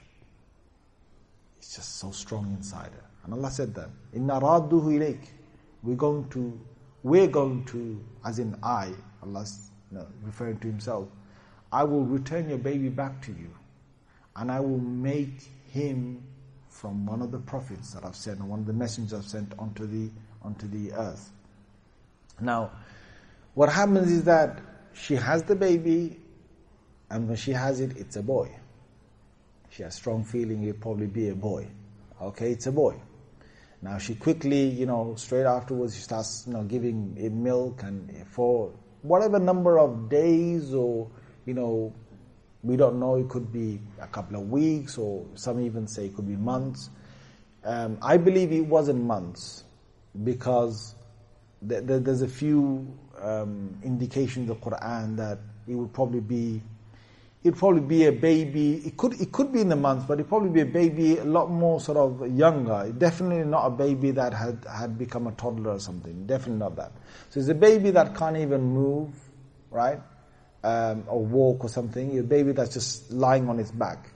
It's just so strong inside her. And Allah said that, Inna radduhu ilayk. We're going to, we're going to, as in I, Allah's No, referring to himself, I will return your baby back to you, and I will make him from one of the prophets that I've sent, or one of the messengers I've sent onto the onto the earth. Now, what happens is that she has the baby, and when she has it, it's a boy. She has strong feeling it'll probably be a boy. Okay, it's a boy. Now she quickly, you know, straight afterwards, she starts, you know, giving it milk, and for whatever number of days, or, you know, we don't know, it could be a couple of weeks, or some even say it could be months. Um, I believe it wasn't months, because th- th- there's a few um, indications of the Quran that it would probably be it'd probably be a baby. It could it could be in the months, but it'd probably be a baby a lot more sort of younger. Definitely not a baby that had, had become a toddler or something. Definitely not that. So it's a baby that can't even move, right? Um, or walk or something. A baby that's just lying on its back.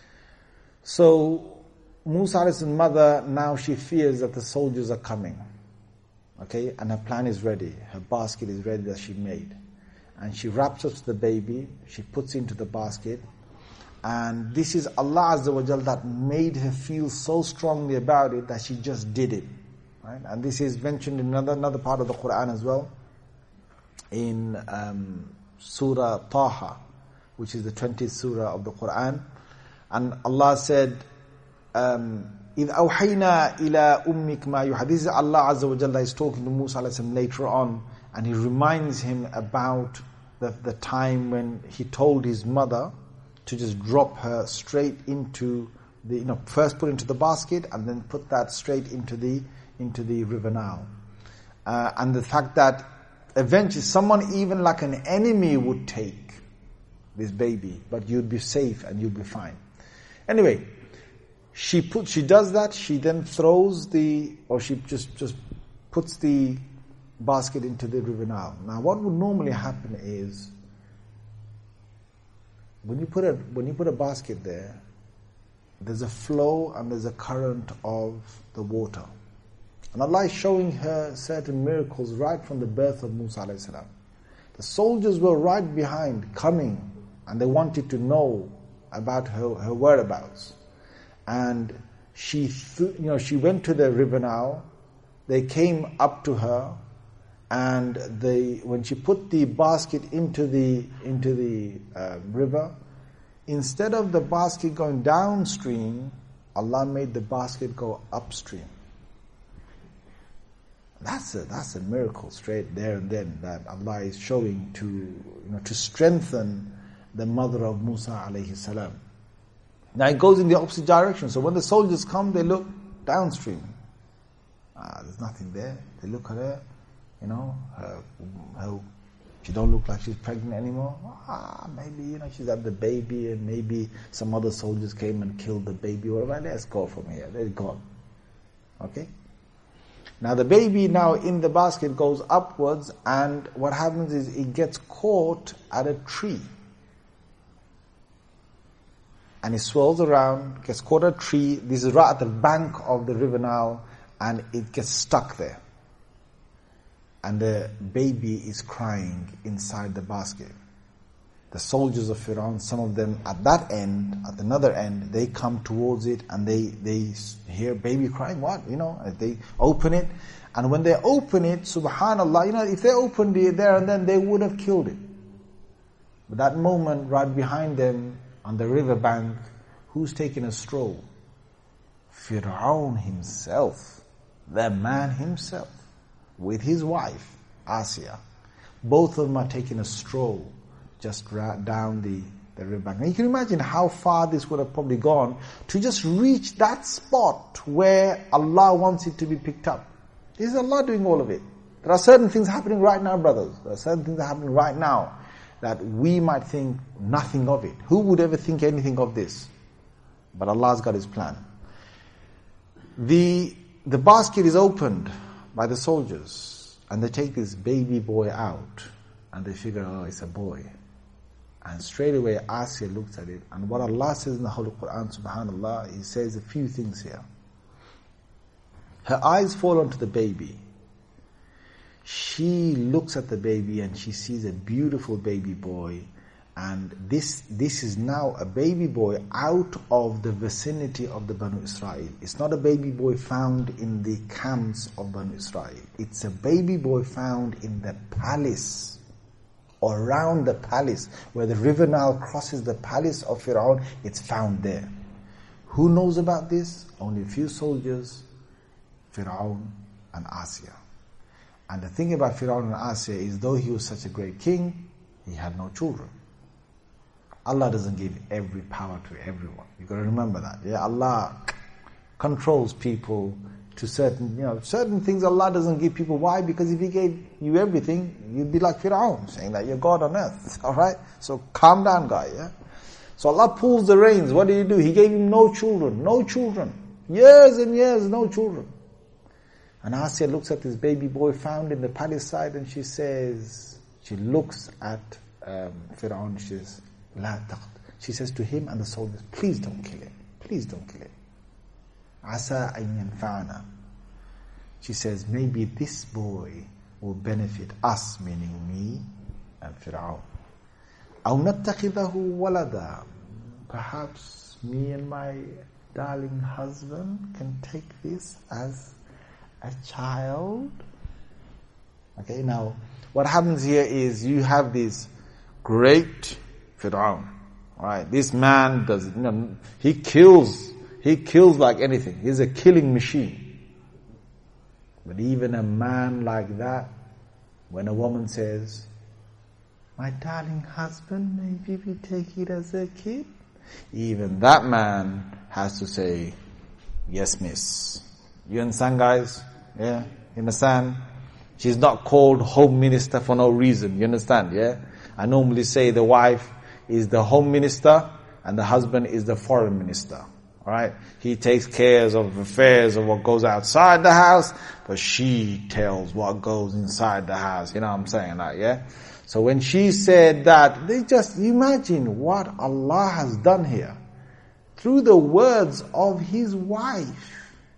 So Musa's mother, now she fears that the soldiers are coming. Okay, and her plan is ready. Her basket is ready that she made. And she wraps up the baby, she puts into the basket. And this is Allah Azza wa Jal that made her feel so strongly about it that she just did it. Right? And this is mentioned in another, another part of the Quran as well. In um, Surah Taha, which is the twentieth surah of the Quran. And Allah said, um, إِذْ أَوْحَيْنَا إِلَىٰ أُمِّكَ مَا يُوحَىٰ. This is Allah Azza wa Jalla is talking to Musa alayhi salam later on, and He reminds him about the, the time when He told his mother to just drop her straight into the, you know, first put into the basket and then put that straight into the into the river Nile. Uh, and the fact that eventually someone even like an enemy would take this baby, but you'd be safe and you'd be fine. Anyway, she put, she does that, she then throws the, or she just, just puts the basket into the river Nile. Now what would normally happen is, when you put a, when you put a basket there, there's a flow and there's a current of the water. And Allah is showing her certain miracles right from the birth of Musa alayhi salam. The soldiers were right behind, coming, and they wanted to know about her, her whereabouts. And she, th- you know, she went to the river Nile. They came up to her, and they, when she put the basket into the into the uh, river, instead of the basket going downstream, Allah made the basket go upstream. That's a that's a miracle straight there and then that Allah is showing to, you know, to strengthen the mother of Musa alayhi salam. Now it goes in the opposite direction. So when the soldiers come, they look downstream. Ah, there's nothing there. They look at her, you know, her, her, she don't look like she's pregnant anymore. Ah, maybe, you know, she's had the baby and maybe some other soldiers came and killed the baby. Well, let's go from here. They're gone. Okay? Now the baby now in the basket goes upwards, and what happens is it gets caught at a tree. And it swirls around, gets caught at a tree. This is right at the bank of the river Nile, and it gets stuck there. And the baby is crying inside the basket. The soldiers of Fir'aun, some of them at that end, at another end, they come towards it and they, they hear baby crying. What? You know, they open it. And when they open it, subhanallah, you know, if they opened it there and then, they would have killed it. But that moment, right behind them, on the riverbank, who's taking a stroll? Fir'aun himself, the man himself, with his wife, Asya. Both of them are taking a stroll just down the, the riverbank. And you can imagine how far this would have probably gone to just reach that spot where Allah wants it to be picked up. Is Allah doing all of it? There are certain things happening right now, brothers. There are certain things that are happening right now that we might think nothing of it. Who would ever think anything of this? But Allah's got His plan. The, the basket is opened by the soldiers, and they take this baby boy out, and they figure, oh, it's a boy. And straight away Asya looks at it, and what Allah says in the Holy Quran, subhanallah, He says a few things here. Her eyes fall onto the baby. She looks at the baby and she sees a beautiful baby boy, and this this is now a baby boy out of the vicinity of the Banu Israel. It's not a baby boy found in the camps of Banu Israel. It's a baby boy found in the palace, or around the palace, where the river Nile crosses the palace of Fir'aun. It's found there. Who knows about this? Only a few soldiers, Fir'aun and Asya. And the thing about Fir'aun and Asya is, though he was such a great king, he had no children. Allah doesn't give every power to everyone. You've got to remember that. Yeah, Allah controls people to certain, you know, certain things Allah doesn't give people. Why? Because if He gave you everything, you'd be like Fir'aun, saying that you're God on earth. Alright? So calm down, guy, yeah? So Allah pulls the reins. What did He do? He gave him no children, no children. Years and years, no children. And Asiya looks at this baby boy found in the palace side and she says, she looks at um, Fir'aun, she says, La taqt. She says to him and the soldiers, please don't kill him. Please don't kill him. Asa an yanfa'ana. She says, maybe this boy will benefit us, meaning me and Fir'aun. أَوْ نَتَّخِذَهُ وَلَدًا. Perhaps me and my darling husband can take this as a child. Okay, now what happens here is you have this great Fir'aun. Alright, this man does, you know, he kills, he kills like anything. He's a killing machine. But even a man like that, when a woman says, my darling husband, maybe we take it as a kid, even that man has to say, yes, miss. You understand, guys? Yeah, you understand? She's not called home minister for no reason. You understand? Yeah. I normally say the wife is the home minister and the husband is the foreign minister. All right. He takes care of affairs of what goes outside the house, but she tells what goes inside the house. You know what I'm saying? Like, yeah. So when she said that, they just imagine what Allah has done here through the words of His wife.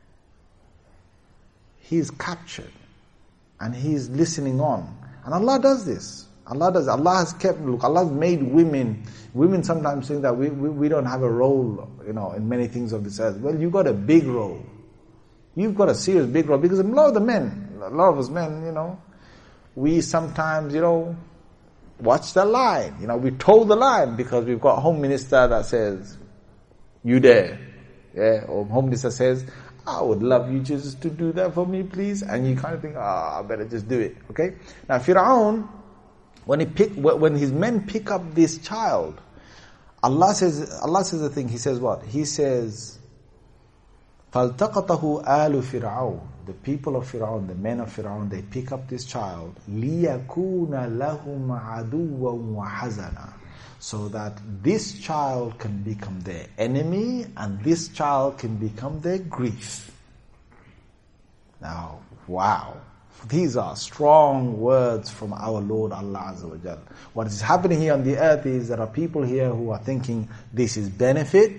He's captured and He's listening on. And Allah does this. Allah does. Allah has kept, look, Allah has made women, women sometimes think that we, we, we don't have a role, you know, in many things of this earth. Well, you've got a big role. You've got a serious big role because a lot of the men, a lot of us men, you know, we sometimes, you know, watch the line. You know, we toe the line because we've got a home minister that says, you there. Yeah, or home minister says, I would love you just to do that for me, please. And you kind of think, ah, oh, I better just do it. Okay? Now, Fir'aun, when he pick, when his men pick up this child, Allah says, Allah says the thing, He says what? He says, فَالْتَقَطَهُ آلُ فِرْعَوْنَ. The people of Fir'aun, the men of Fir'aun, they pick up this child, لِيَكُونَ لَهُمْ عَدُوًّا وَحَزَنًا. So that this child can become their enemy and this child can become their grief. Now, wow. These are strong words from our Lord Allah Azza wa Jal. What is happening here on the earth is there are people here who are thinking this is benefit.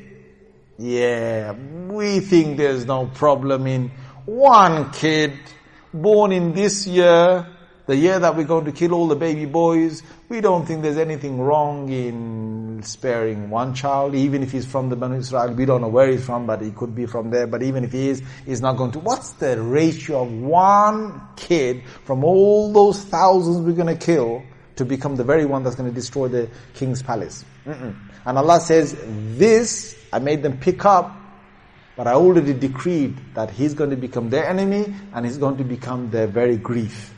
Yeah, we think there's no problem in one kid born in this year, the year that we're going to kill all the baby boys. We don't think there's anything wrong in sparing one child, even if he's from the Banu Israel. We don't know where he's from, but he could be from there. But even if he is, he's not going to. What's the ratio of one kid from all those thousands we're going to kill to become the very one that's going to destroy the king's palace? Mm-mm. And Allah says, this, I made them pick up, but I already decreed that he's going to become their enemy and he's going to become their very grief.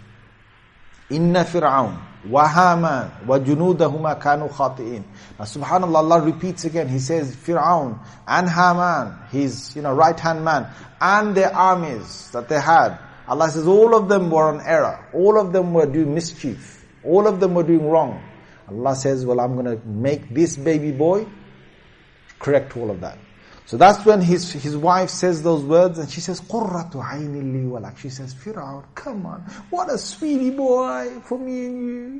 Inna Fir'aun wa Haman wa junudahuma kanu khati'in. Now subhanallah, Allah repeats again. He says Fir'aun and Haman, his, you know, right hand man, and their armies that they had. Allah says all of them were on error. All of them were doing mischief. All of them were doing wrong. Allah says, well, I'm going to make this baby boy correct all of that. So that's when his his wife says those words and she says, قُرَّةُ عَيْنِ لِي وَلَكَ. She says, Fir'aun, come on, what a sweetie boy for me and you.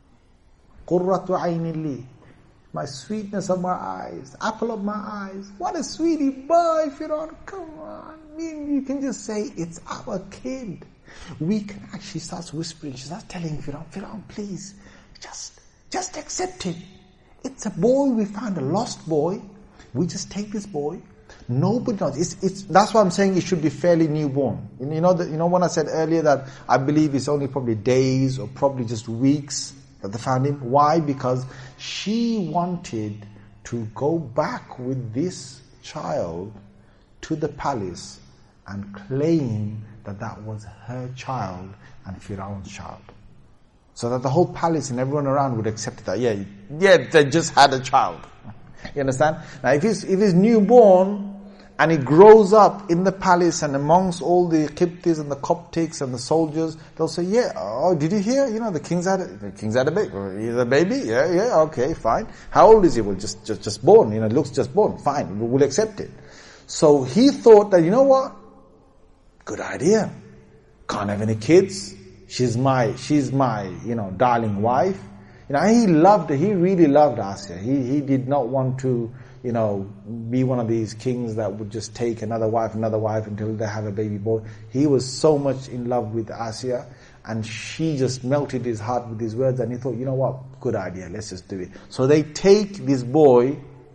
قُرَّةُ عَيْنِ لِي. My sweetness of my eyes, apple of my eyes. What a sweetie boy, Fir'aun, come on. Me and you can just say, it's our kid. We can actually start whispering. She starts telling Fir'aun, Fir'aun, please, just, just accept it. It's a boy, we found a lost boy. We just take this boy. Nobody knows. It's, it's, that's why I'm saying it should be fairly newborn. You know, the, you know when I said earlier that I believe it's only probably days or probably just weeks that they found him. Why? Because she wanted to go back with this child to the palace and claim that that was her child and Fir'aun's child. So that the whole palace and everyone around would accept that, yeah, yeah, they just had a child. You understand? Now if he's, if he's newborn, and he grows up in the palace and amongst all the Qibtis and the Coptics and the soldiers, they'll say, yeah, oh, did you hear? You know, the king's had a, the king's had a baby. He's a baby? Yeah, yeah, okay, fine. How old is he? Well, just, just, just born. You know, looks just born. Fine, we'll accept it. So he thought that, you know what? Good idea. Can't have any kids. She's my, she's my, you know, darling wife. You know, he loved her. He really loved Asya. He, he did not want to, you know, be one of these kings that would just take another wife, another wife until they have a baby boy. He was so much in love with Asya, and she just melted his heart with his words, and he thought, you know what, good idea, let's just do it. So they take this boy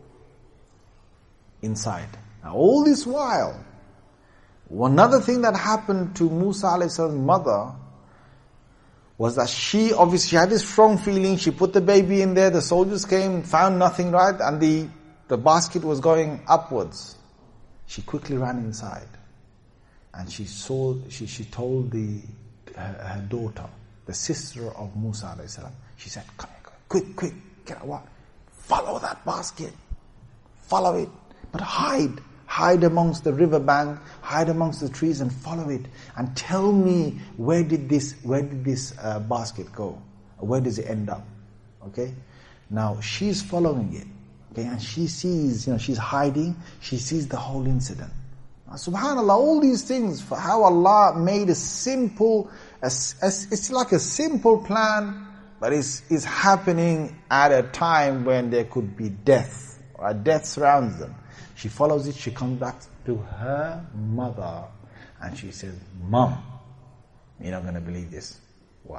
inside. Now all this while, another thing that happened to Musa alayhi salam's mother was that she obviously she had this strong feeling. She put the baby in there, the soldiers came, found nothing, right, and the The basket was going upwards. She quickly ran inside, and she saw. She she told the her, her daughter, the sister of Musa alayhi salam. She said, "Come here, quick, quick, get out! Follow that basket, follow it, but hide, hide amongst the riverbank, hide amongst the trees, and follow it, and tell me where did this where did this uh, basket go? Where does it end up?" Okay, now she's following it. Okay, and she sees, you know, she's hiding, she sees the whole incident. Now, subhanAllah, all these things, for how Allah made a simple, a, a, it's like a simple plan, but it's, it's happening at a time when there could be death, or death surrounds them. She follows it, she comes back to her mother, and she says, "Mom, you're not going to believe this." What?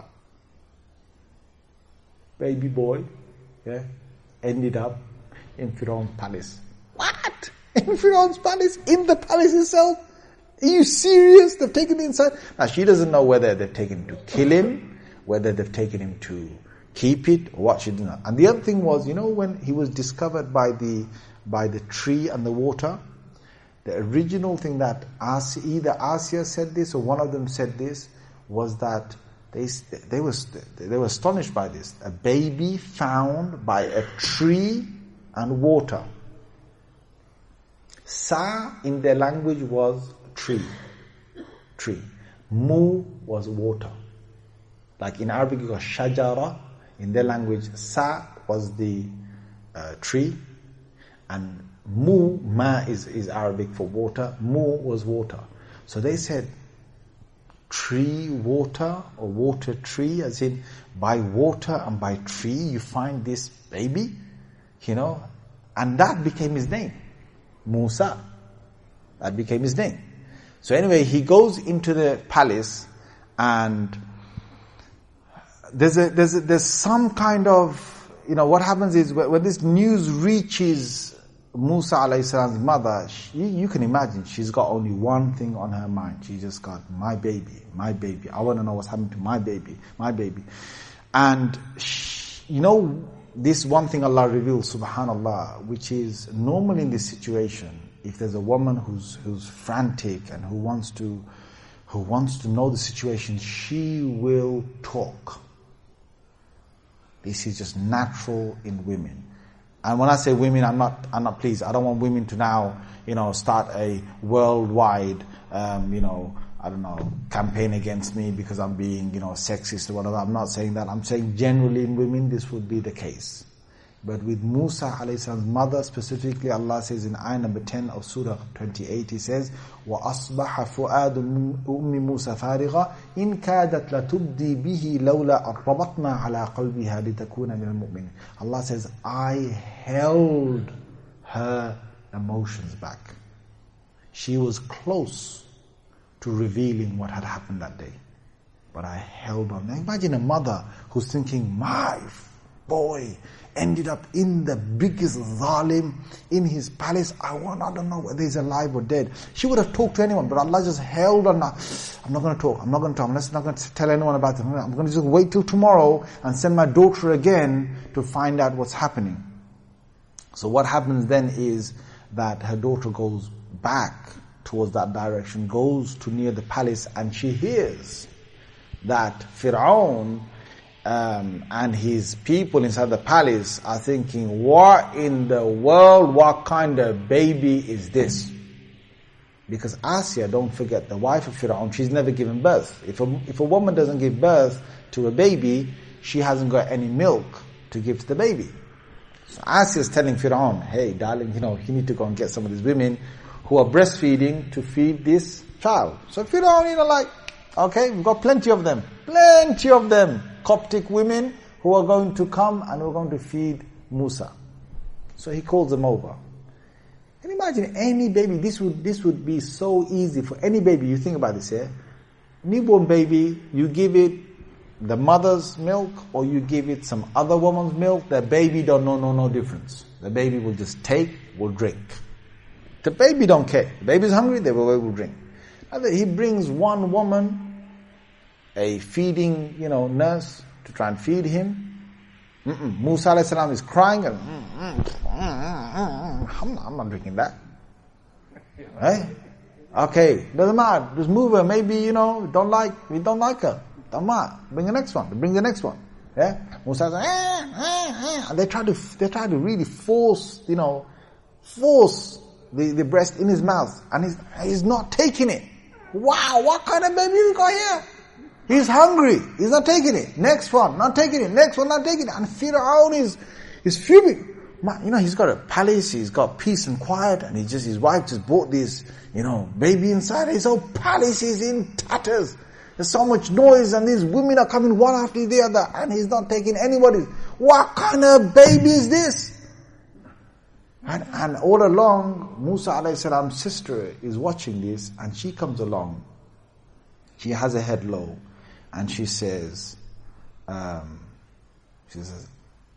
Baby boy, yeah, ended up in Firaun's palace. What? In Firaun's palace? In the palace itself? Are you serious? They've taken him inside? Now she doesn't know whether they've taken him to kill him, whether they've taken him to keep it, or what. She didn't know. And the other thing was, you know, when he was discovered by the by the tree and the water, the original thing that Asya, either Asya said this or one of them said this, was that they they were they were astonished by this. A baby found by a tree and water. Sa in their language was tree. Tree. Mu was water. Like in Arabic you got shajara. In their language, Sa was the uh, tree. And Mu, Ma is, is Arabic for water. Mu was water. So they said tree, water, or water tree, as in by water and by tree you find this baby. You know, and that became his name, Musa. That became his name. So anyway, he goes into the palace, and there's a, there's a, there's some kind of, you know, what happens is when, when this news reaches Musa alayhi salam's mother, she, you can imagine she's got only one thing on her mind. She just got, my baby, my baby. I want to know what's happening to my baby, my baby. And she, you know, this one thing Allah reveals, subhanallah, which is normally in this situation, if there's a woman who's who's frantic and who wants to who wants to know the situation, she will talk. This is just natural in women. And when I say women, I'm not I'm not pleased. I don't want women to now, you know, start a worldwide um, you know, I don't know, campaign against me because I'm being, you know, sexist or whatever. I'm not saying that. I'm saying generally in women this would be the case. But with Musa alayhi salam's mother specifically, Allah says in ayah number ten of Surah twenty-eight, He says, وَأَصْبَحَ فُؤَادُ أُمِّ مُوسَى فَارِغًا إِنْ كَادَتْ لَتُبْدِي بِهِ لَوْلَا أَرَّبَطْنَا عَلَىٰ قَلْبِهَا لِتَكُونَ مِنَ الْمُؤْمِنِينَ. Allah says, I held her emotions back. She was close to revealing what had happened that day, but I held on. Now imagine a mother who's thinking, my boy ended up in the biggest zalim in his palace. I want, I don't know whether he's alive or dead. She would have talked to anyone, but Allah just held on. I'm not going to talk. I'm not going to talk. I'm not going to tell anyone about it. I'm going to just wait till tomorrow and send my daughter again to find out what's happening. So what happens then is that her daughter goes back towards that direction, goes to near the palace, and she hears that Fir'aun um, and his people inside the palace are thinking, what in the world, what kind of baby is this? Because Asya, don't forget, the wife of Fir'aun, she's never given birth. If a, if a woman doesn't give birth to a baby, she hasn't got any milk to give to the baby. So Asya is telling Fir'aun, hey darling, you know, you need to go and get some of these women who are breastfeeding to feed this child. So Fir'aun, you know, like, okay, we've got plenty of them. Plenty of them. Coptic women who are going to come and we're going to feed Musa. So he calls them over. Can you imagine any baby? This would this would be so easy for any baby. You think about this here. Newborn baby, you give it the mother's milk or you give it some other woman's milk, the baby don't know no no difference. The baby will just take, will drink. The baby don't care. The baby's hungry, the baby will drink. And he brings one woman, a feeding, you know, nurse to try and feed him. Mm-mm. Musa alayhi salam is crying and mm, mm, mm, mm, I'm, not, I'm not drinking that. Right? Okay, doesn't matter. Just move her. Maybe, you know, don't like, we don't like her. Don't matter. Bring the next one. Bring the next one. Yeah? Musa says, eh, eh, eh. And they try to, they try to really force, you know, force the, the breast in his mouth. And he's, he's not taking it. Wow, what kind of baby you got here? He's hungry. He's not taking it. Next one, not taking it. Next one, not taking it. And Fir'aun is, is fuming. You know, he's got a palace, he's got peace and quiet, and he just, his wife just bought this, you know, baby inside. His whole palace is in tatters. There's so much noise, and these women are coming one after the other, and he's not taking anybody. What kind of baby is this? And, and all along, Musa alayhi salam's sister is watching this, and she comes along. She has her head low. And she says, um, she says,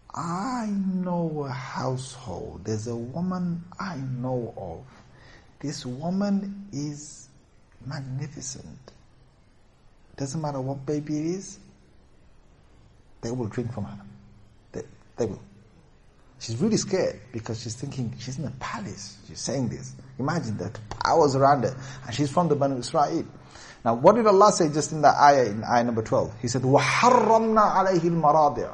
I know a household. There's a woman I know of. This woman is magnificent. Doesn't matter what baby it is, they will drink from her. They, they will. She's really scared because she's thinking, she's in a palace. She's saying this. Imagine the powers around her. And she's from the Banu Israel. Now, what did Allah say just in that ayah, in ayah number twelve? He said, وَحَرَّمْنَا عَلَيْهِ الْمَرَاضِعَ.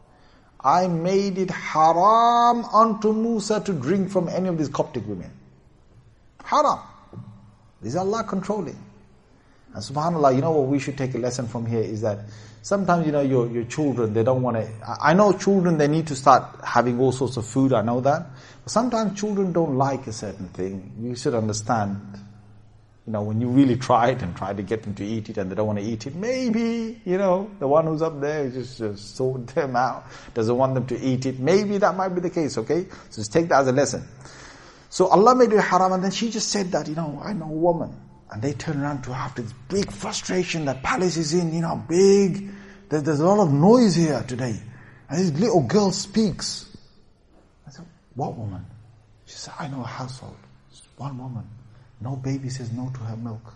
I made it haram unto Musa to drink from any of these Coptic women. Haram. This is Allah controlling. And subhanAllah, you know what we should take a lesson from here is that sometimes, you know, your, your children, they don't want to, I know children, they need to start having all sorts of food, I know that. But sometimes children don't like a certain thing. You should understand. You know, when you really try it and try to get them to eat it and they don't want to eat it, maybe, you know, the one who's up there just, just sort them out, doesn't want them to eat it. Maybe that might be the case, okay? So just take that as a lesson. So Allah made it haram, and then she just said that, you know, I know a woman. And they turn around to after this big frustration that palace is in, you know, big, there, there's a lot of noise here today. And this little girl speaks. I said, what woman? She said, I know a household. It's one woman. No baby says no to her milk.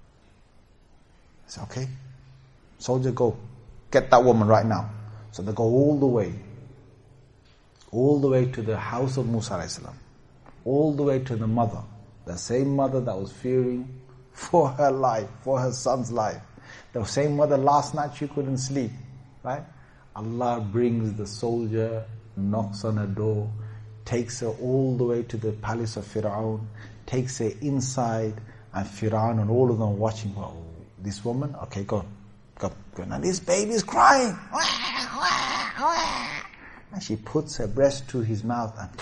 I said, okay. Soldier, go. Get that woman right now. So they go all the way. All the way to the house of Musa alayhi salam. All the way to the mother. The same mother that was fearing for her life, for her son's life. The same mother last night she couldn't sleep. Right? Allah brings the soldier, knocks on her door, takes her all the way to the palace of Fir'aun, takes her inside, and Fir'aun and all of them watching, well, this woman, okay, go on, go, go on. And this baby's crying. And she puts her breast to his mouth, and,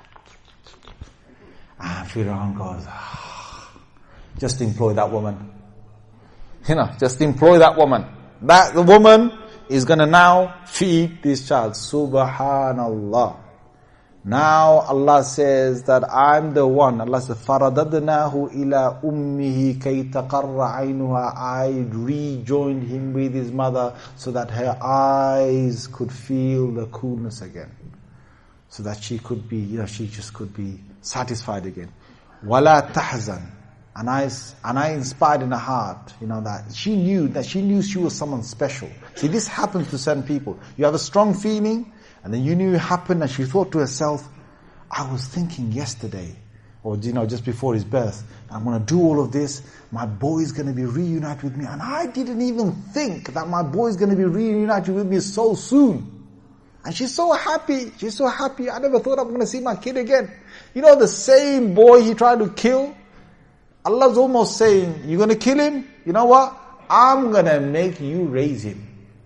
and Fir'aun goes, ah, just employ that woman. You know, just employ that woman. That the woman is going to now feed this child. Subhanallah. Now Allah says that I'm the one. Allah says, فَرَدَدْنَاهُ إِلَىٰ أُمِّهِ كَيْ تَقَرَّ عَيْنُهَا. I rejoined him with his mother so that her eyes could feel the coolness again. So that she could be, you know, she just could be satisfied again. وَلَا تَحْزَنْ. And I, and I inspired in her heart, you know, that she knew, that she knew she was someone special. See, this happens to certain people. You have a strong feeling, and then you knew it happened, and she thought to herself, I was thinking yesterday, or you know, just before his birth, I'm going to do all of this, my boy is going to be reunited with me, and I didn't even think that my boy is going to be reunited with me so soon. And she's so happy, she's so happy, I never thought I'm going to see my kid again. You know, the same boy he tried to kill, Allah's almost saying, you're going to kill him? You know what? I'm going to make you raise him.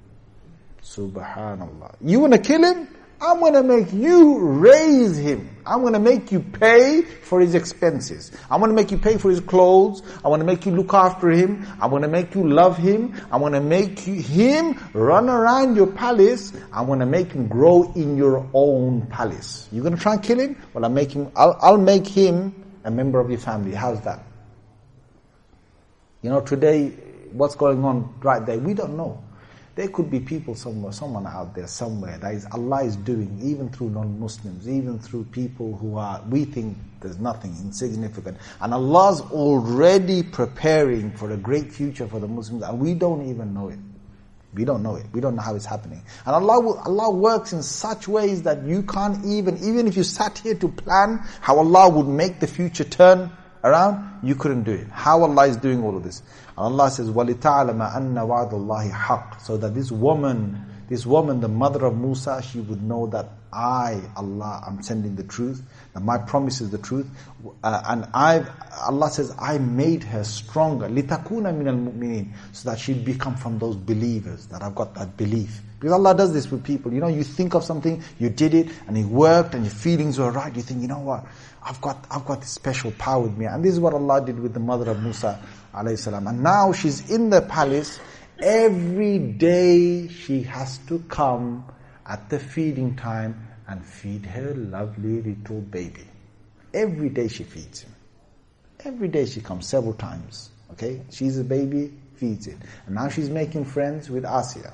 Subhanallah. You want to kill him? I'm going to make you raise him. I'm going to make you pay for his expenses. I'm going to make you pay for his clothes. I want to make you look after him. I'm going to make you love him. I'm going to make you, him run around your palace. I'm going to make him grow in your own palace. You're going to try and kill him? Well, I'll make him, I'll, I'll make him a member of your family. How's that? You know, today, what's going on right there, we don't know. There could be people somewhere, someone out there somewhere that is Allah is doing, even through non-Muslims, even through people who are, we think there's nothing, insignificant. And Allah's already preparing for a great future for the Muslims, and we don't even know it. We don't know it. We don't know how it's happening. And Allah will, Allah works in such ways that you can't even, even if you sat here to plan how Allah would make the future turn around, you couldn't do it. How Allah is doing all of this. And Allah says, وَلِتَعْلَمَ أَنَّ وَعْدَ اللَّهِ حَقٌّ. So that this woman, this woman, the mother of Musa, she would know that I, Allah, am sending the truth, that my promise is the truth. Uh, and I, Allah says, I made her stronger. لِتَكُونَ مِنَ الْمُؤْمِنِينَ. So that she'd become from those believers, that I've got that belief. Because Allah does this with people. You know, you think of something, you did it, and it worked, and your feelings were right. You think, you know what? I've got, I've got this special power with me. And this is what Allah did with the mother of Musa, alayhi salam. And now she's in the palace. Every day she has to come at the feeding time and feed her lovely little baby. Every day she feeds him. Every day she comes several times. Okay? She's a baby, feeds it. And now she's making friends with Asiya,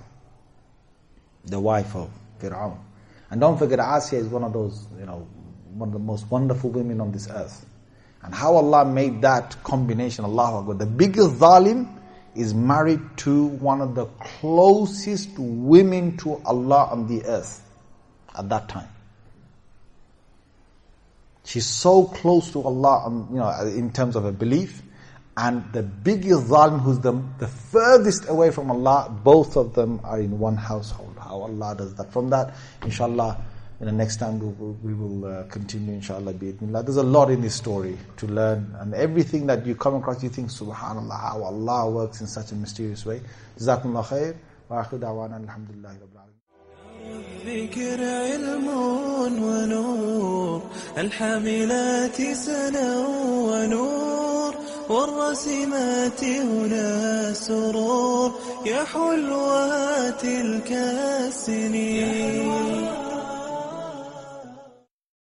the wife of Fir'aun. And don't forget, Asiya is one of those, you know, one of the most wonderful women on this earth. And how Allah made that combination, Allahu Akbar. The biggest zalim is married to one of the closest women to Allah on the earth at that time. She's so close to Allah, um, you know, in terms of her belief. And the biggest zalim, who's the, the furthest away from Allah, both of them are in one household. How Allah does that. From that, inshallah, in the next time we will, we will uh, continue, inshallah, bi'idhnillah. There's a lot in this story to learn, and everything that you come across, you think, subhanallah, how Allah works in such a mysterious way. Jazakumullah khair, wa akhiru da'wana alhamdulillahi rabbil alamin. الذكر علم ونور الحاملات سنا ونور والرسمات هنا سرور يا حلوات تلك السنين